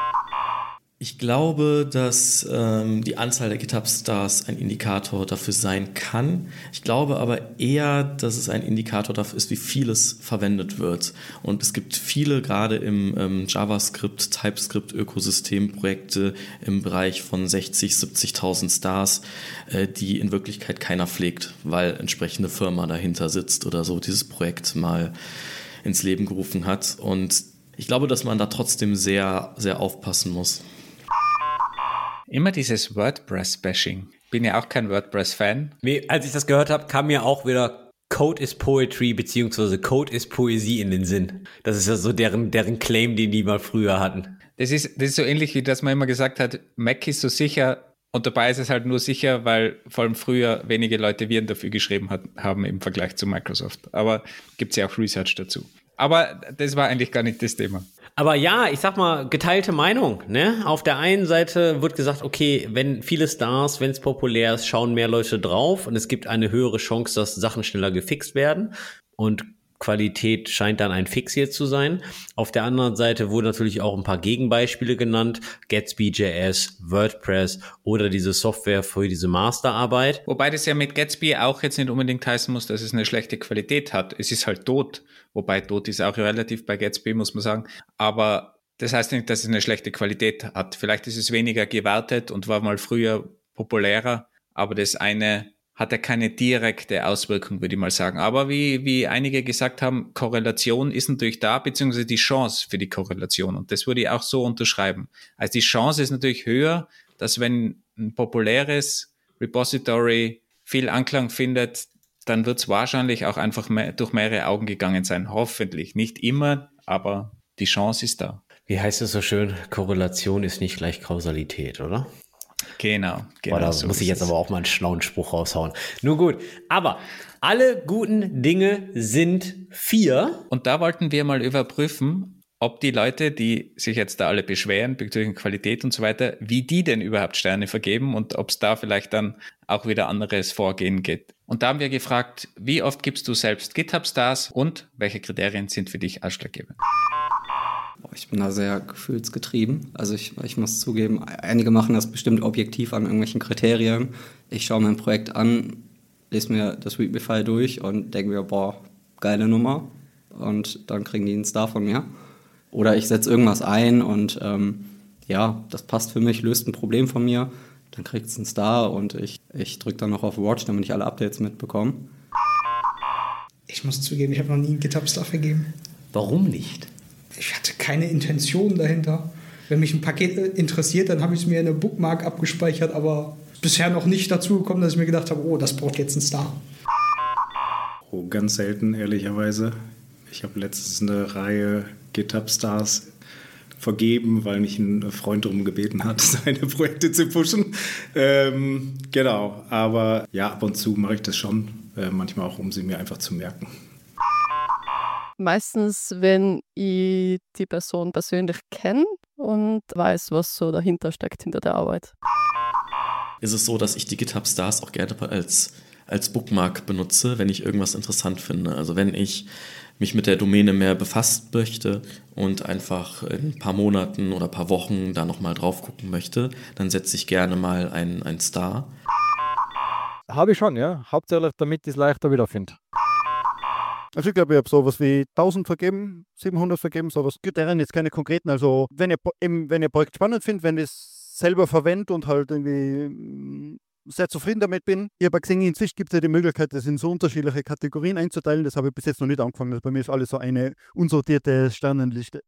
Ich glaube, dass ähm, die Anzahl der GitHub-Stars ein Indikator dafür sein kann. Ich glaube aber eher, dass es ein Indikator dafür ist, wie vieles verwendet wird. Und es gibt viele, gerade im ähm, JavaScript, TypeScript-Ökosystem, Projekte im Bereich von sechzig, siebzigtausend Stars, äh, die in Wirklichkeit keiner pflegt, weil entsprechende Firma dahinter sitzt oder so dieses Projekt mal ins Leben gerufen hat. Und ich glaube, dass man da trotzdem sehr, sehr aufpassen muss. Immer dieses WordPress-Bashing. Bin ja auch kein WordPress-Fan. Als ich das gehört habe, kam mir auch wieder Code is Poetry beziehungsweise Code is Poesie in den Sinn. Das ist ja so deren, deren Claim, den die mal früher hatten. Das ist, das ist so ähnlich, wie dass man immer gesagt hat, Mac ist so sicher und dabei ist es halt nur sicher, weil vor allem früher wenige Leute Viren dafür geschrieben hat, haben im Vergleich zu Microsoft. Aber gibt es ja auch Research dazu. Aber das war eigentlich gar nicht das Thema. Aber ja, ich sag mal, geteilte Meinung, ne? Auf der einen Seite wird gesagt, okay, wenn viele Stars, wenn es populär ist, schauen mehr Leute drauf und es gibt eine höhere Chance, dass Sachen schneller gefixt werden. Und Qualität scheint dann ein Fix jetzt zu sein. Auf der anderen Seite wurden natürlich auch ein paar Gegenbeispiele genannt. Gatsby Punkt J S, WordPress oder diese Software für diese Masterarbeit. Wobei das ja mit Gatsby auch jetzt nicht unbedingt heißen muss, dass es eine schlechte Qualität hat. Es ist halt tot. Wobei tot ist auch relativ bei Gatsby, muss man sagen. Aber das heißt nicht, dass es eine schlechte Qualität hat. Vielleicht ist es weniger gewertet und war mal früher populärer. Aber das eine hat ja keine direkte Auswirkung, würde ich mal sagen. Aber wie, wie einige gesagt haben, Korrelation ist natürlich da, beziehungsweise die Chance für die Korrelation. Und das würde ich auch so unterschreiben. Also die Chance ist natürlich höher, dass wenn ein populäres Repository viel Anklang findet, dann wird es wahrscheinlich auch einfach mehr, durch mehrere Augen gegangen sein. Hoffentlich. Nicht immer, aber die Chance ist da. Wie heißt es so schön? Korrelation ist nicht gleich Kausalität, oder? Genau, genau. Boah, da so muss ich jetzt es. aber auch mal einen schlauen Spruch raushauen. Nur gut, aber alle guten Dinge sind vier. Und da wollten wir mal überprüfen, ob die Leute, die sich jetzt da alle beschweren bezüglich Qualität und so weiter, wie die denn überhaupt Sterne vergeben und ob es da vielleicht dann auch wieder anderes Vorgehen gibt. Und da haben wir gefragt, wie oft gibst du selbst GitHub-Stars und welche Kriterien sind für dich ausschlaggebend? Ich bin da sehr gefühlsgetrieben. Also ich, ich muss zugeben, einige machen das bestimmt objektiv an irgendwelchen Kriterien. Ich schaue mein Projekt an, lese mir das README-File durch und denke mir, boah, geile Nummer. Und dann kriegen die einen Star von mir. Oder ich setze irgendwas ein und ähm, ja, das passt für mich, löst ein Problem von mir. Dann kriegt es einen Star und ich, ich drücke dann noch auf Watch, damit ich alle Updates mitbekomme. Ich muss zugeben, ich habe noch nie einen GitHub-Star vergeben. Warum nicht? Ich hatte keine Intention dahinter. Wenn mich ein Paket interessiert, dann habe ich es mir in eine Bookmark abgespeichert, aber bisher noch nicht dazu gekommen, dass ich mir gedacht habe, oh, das braucht jetzt einen Star. Oh, ganz selten, ehrlicherweise. Ich habe letztens eine Reihe GitHub-Stars vergeben, weil mich ein Freund darum gebeten hat, seine Projekte zu pushen. Ähm, genau, aber ja, ab und zu mache ich das schon, äh, manchmal auch, um sie mir einfach zu merken. Meistens, wenn ich die Person persönlich kenne und weiß, was so dahinter steckt, hinter der Arbeit. Ist es so, dass ich die GitHub-Stars auch gerne als, als Bookmark benutze, wenn ich irgendwas interessant finde. Also wenn ich mich mit der Domäne mehr befasst möchte und einfach in ein paar Monaten oder ein paar Wochen da nochmal drauf gucken möchte, dann setze ich gerne mal einen, einen Star. Habe ich schon, ja. Hauptsächlich, damit ich es leichter wiederfinde. Also ich glaube, ich habe sowas wie tausend vergeben, siebenhundert vergeben, sowas. Kriterien jetzt keine konkreten. Also wenn ihr eben, wenn ihr Projekt spannend findet, wenn ihr es selber verwendet und halt irgendwie sehr zufrieden damit bin. Ich habe gesehen, inzwischen gibt es ja die Möglichkeit, das in so unterschiedliche Kategorien einzuteilen. Das habe ich bis jetzt noch nicht angefangen. Also bei mir ist alles so eine unsortierte Sternenliste.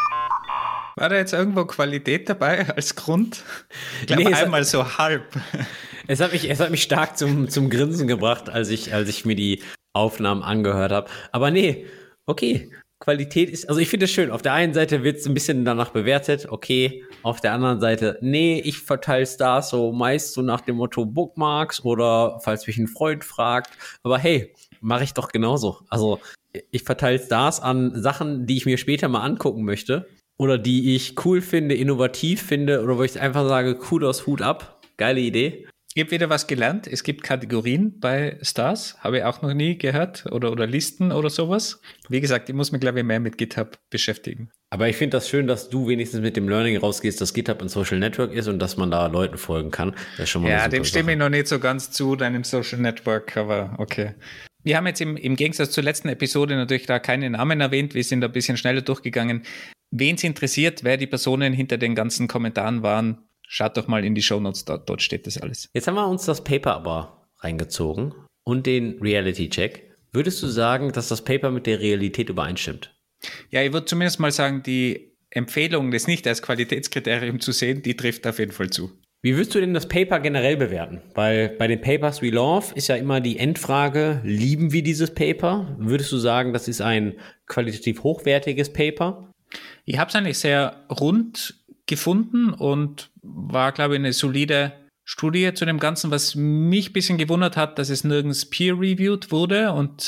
War da jetzt irgendwo Qualität dabei als Grund? Ich glaube, nee, einmal hat, so halb. Es hat mich, es hat mich stark zum, zum Grinsen gebracht, als ich, als ich mir die Aufnahmen angehört habe. Aber nee, okay. Qualität ist, also ich finde es schön. Auf der einen Seite wird es ein bisschen danach bewertet, okay. Auf der anderen Seite, nee, ich verteile Stars so meist so nach dem Motto Bookmarks oder falls mich ein Freund fragt. Aber hey, mache ich doch genauso. Also ich verteile Stars an Sachen, die ich mir später mal angucken möchte oder die ich cool finde, innovativ finde oder wo ich einfach sage, Kudos, Hut ab, geile Idee. Ich habe wieder was gelernt. Es gibt Kategorien bei Stars, habe ich auch noch nie gehört, oder, oder Listen oder sowas. Wie gesagt, ich muss mich, glaube ich, mehr mit GitHub beschäftigen. Aber ich finde das schön, dass du wenigstens mit dem Learning rausgehst, dass GitHub ein Social Network ist und dass man da Leuten folgen kann. Das ist schon mal ja, dem stimme ich noch nicht so ganz zu, deinem Social Network, aber okay. Wir haben jetzt im, im Gegensatz zur letzten Episode natürlich da keine Namen erwähnt. Wir sind ein bisschen schneller durchgegangen. Wen es interessiert, wer die Personen hinter den ganzen Kommentaren waren, schaut doch mal in die Shownotes, dort, dort steht das alles. Jetzt haben wir uns das Paper aber reingezogen und den Reality-Check. Würdest du sagen, dass das Paper mit der Realität übereinstimmt? Ja, ich würde zumindest mal sagen, die Empfehlung, das nicht als Qualitätskriterium zu sehen, die trifft auf jeden Fall zu. Wie würdest du denn das Paper generell bewerten? Weil bei den Papers we love ist ja immer die Endfrage, lieben wir dieses Paper? Würdest du sagen, das ist ein qualitativ hochwertiges Paper? Ich habe es eigentlich sehr rund gefunden und war, glaube ich, eine solide Studie zu dem Ganzen, was mich ein bisschen gewundert hat, dass es nirgends peer-reviewed wurde und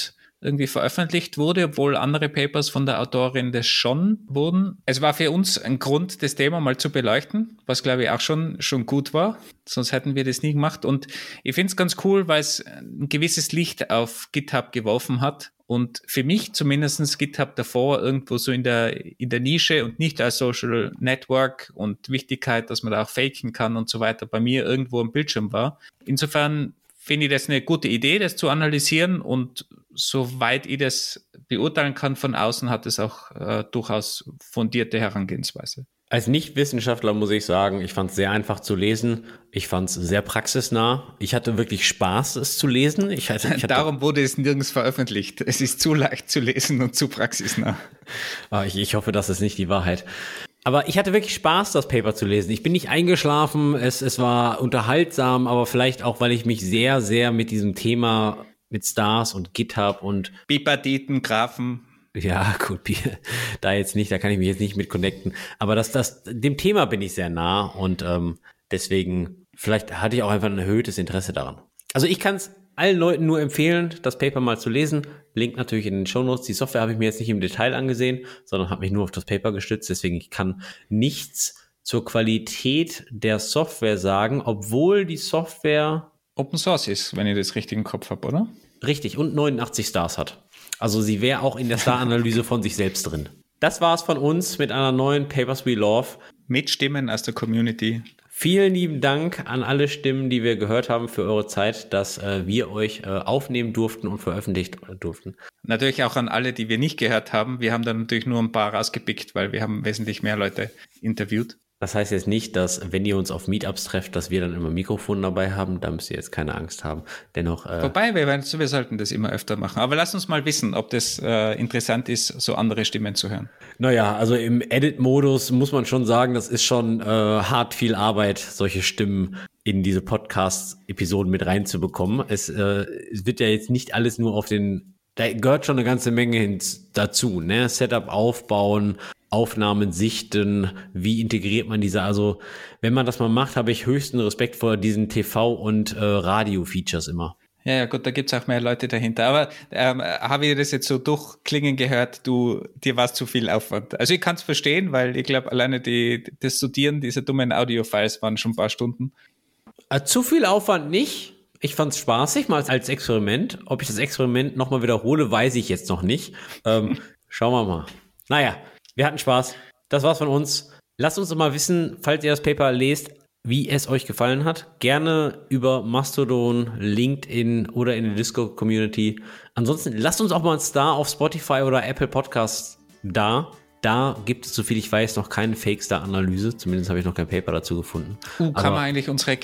irgendwie veröffentlicht wurde, obwohl andere Papers von der Autorin das schon wurden. Es war für uns ein Grund, das Thema mal zu beleuchten, was glaube ich auch schon, schon gut war. Sonst hätten wir das nie gemacht. Und ich finde es ganz cool, weil es ein gewisses Licht auf GitHub geworfen hat. Und für mich zumindest GitHub davor irgendwo so in der, in der Nische und nicht als Social Network und Wichtigkeit, dass man da auch faken kann und so weiter, bei mir irgendwo am Bildschirm war. Insofern finde ich das eine gute Idee, das zu analysieren, und soweit ich das beurteilen kann von außen, hat es auch äh, durchaus fundierte Herangehensweise. Als Nicht-Wissenschaftler muss ich sagen, ich fand es sehr einfach zu lesen. Ich fand es sehr praxisnah. Ich hatte wirklich Spaß, es zu lesen. Ich hatte, ich hatte Darum wurde es nirgends veröffentlicht. Es ist zu leicht zu lesen und zu praxisnah. ich, ich hoffe, das ist nicht die Wahrheit. Aber ich hatte wirklich Spaß, das Paper zu lesen. Ich bin nicht eingeschlafen. Es, es war unterhaltsam, aber vielleicht auch, weil ich mich sehr, sehr mit diesem Thema, mit Stars und GitHub und Bipartiten, Graphen. Ja, gut, da jetzt nicht, da kann ich mich jetzt nicht mit connecten. Aber das, das, dem Thema bin ich sehr nah, und ähm, deswegen, vielleicht hatte ich auch einfach ein erhöhtes Interesse daran. Also ich kann es allen Leuten nur empfehlen, das Paper mal zu lesen. Link natürlich in den Shownotes. Die Software habe ich mir jetzt nicht im Detail angesehen, sondern habe mich nur auf das Paper gestützt. Deswegen, ich kann nichts zur Qualität der Software sagen, obwohl die Software Open Source ist, wenn ich das richtig im Kopf habe, oder? Richtig, und neunundachtzig Stars hat. Also sie wäre auch in der Star-Analyse von sich selbst drin. Das war's von uns mit einer neuen Papers We Love. Mit Stimmen aus der Community. Vielen lieben Dank an alle Stimmen, die wir gehört haben, für eure Zeit, dass äh, wir euch äh, aufnehmen durften und veröffentlicht durften. Natürlich auch an alle, die wir nicht gehört haben. Wir haben dann natürlich nur ein paar rausgepickt, weil wir haben wesentlich mehr Leute interviewt. Das heißt jetzt nicht, dass, wenn ihr uns auf Meetups trefft, dass wir dann immer Mikrofon dabei haben. Da müsst ihr jetzt keine Angst haben. Dennoch. Äh Wobei, wir, werden, wir sollten das immer öfter machen. Aber lasst uns mal wissen, ob das äh, interessant ist, so andere Stimmen zu hören. Naja, also im Edit-Modus muss man schon sagen, das ist schon äh, hart viel Arbeit, solche Stimmen in diese Podcast-Episoden mit reinzubekommen. Es, äh, es wird ja jetzt nicht alles nur auf den, da gehört schon eine ganze Menge hin, dazu, ne? Setup aufbauen, Aufnahmen sichten, wie integriert man diese, also wenn man das mal macht, habe ich höchsten Respekt vor diesen T V- und äh, Radio-Features immer. Ja, ja, gut, da gibt's auch mehr Leute dahinter, aber ähm, habe ich das jetzt so durchklingen gehört, du, dir war es zu viel Aufwand. Also ich kann es verstehen, weil ich glaube, alleine die, das Studieren dieser dummen Audio-Files waren schon ein paar Stunden. Äh, zu viel Aufwand nicht. Ich fand es spaßig, mal als Experiment. Ob ich das Experiment nochmal wiederhole, weiß ich jetzt noch nicht. Ähm, schauen wir mal. Naja, wir hatten Spaß. Das war's von uns. Lasst uns doch mal wissen, falls ihr das Paper lest, wie es euch gefallen hat. Gerne über Mastodon, LinkedIn oder in der Discord-Community. Ansonsten lasst uns auch mal ein Star auf Spotify oder Apple Podcasts da. Da gibt es, soviel ich weiß, noch keine Fake-Star-Analyse. Zumindest habe ich noch kein Paper dazu gefunden. Uh, kann Aber, man eigentlich unsere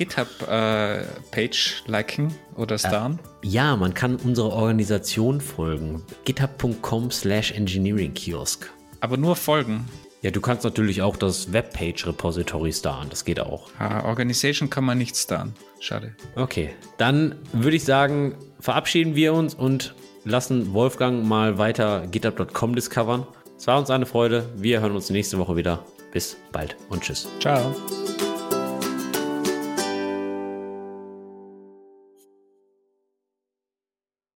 GitHub-Page äh, liken oder starren? Äh, ja, man kann unserer Organisation folgen. github punkt com slash engineering kiosk. Aber nur folgen. Ja, du kannst natürlich auch das Webpage-Repository starren. Das geht auch. Ah, Organization kann man nicht starren. Schade. Okay, dann würde ich sagen, verabschieden wir uns und lassen Wolfgang mal weiter github punkt com discovern. Es war uns eine Freude. Wir hören uns nächste Woche wieder. Bis bald und tschüss. Ciao.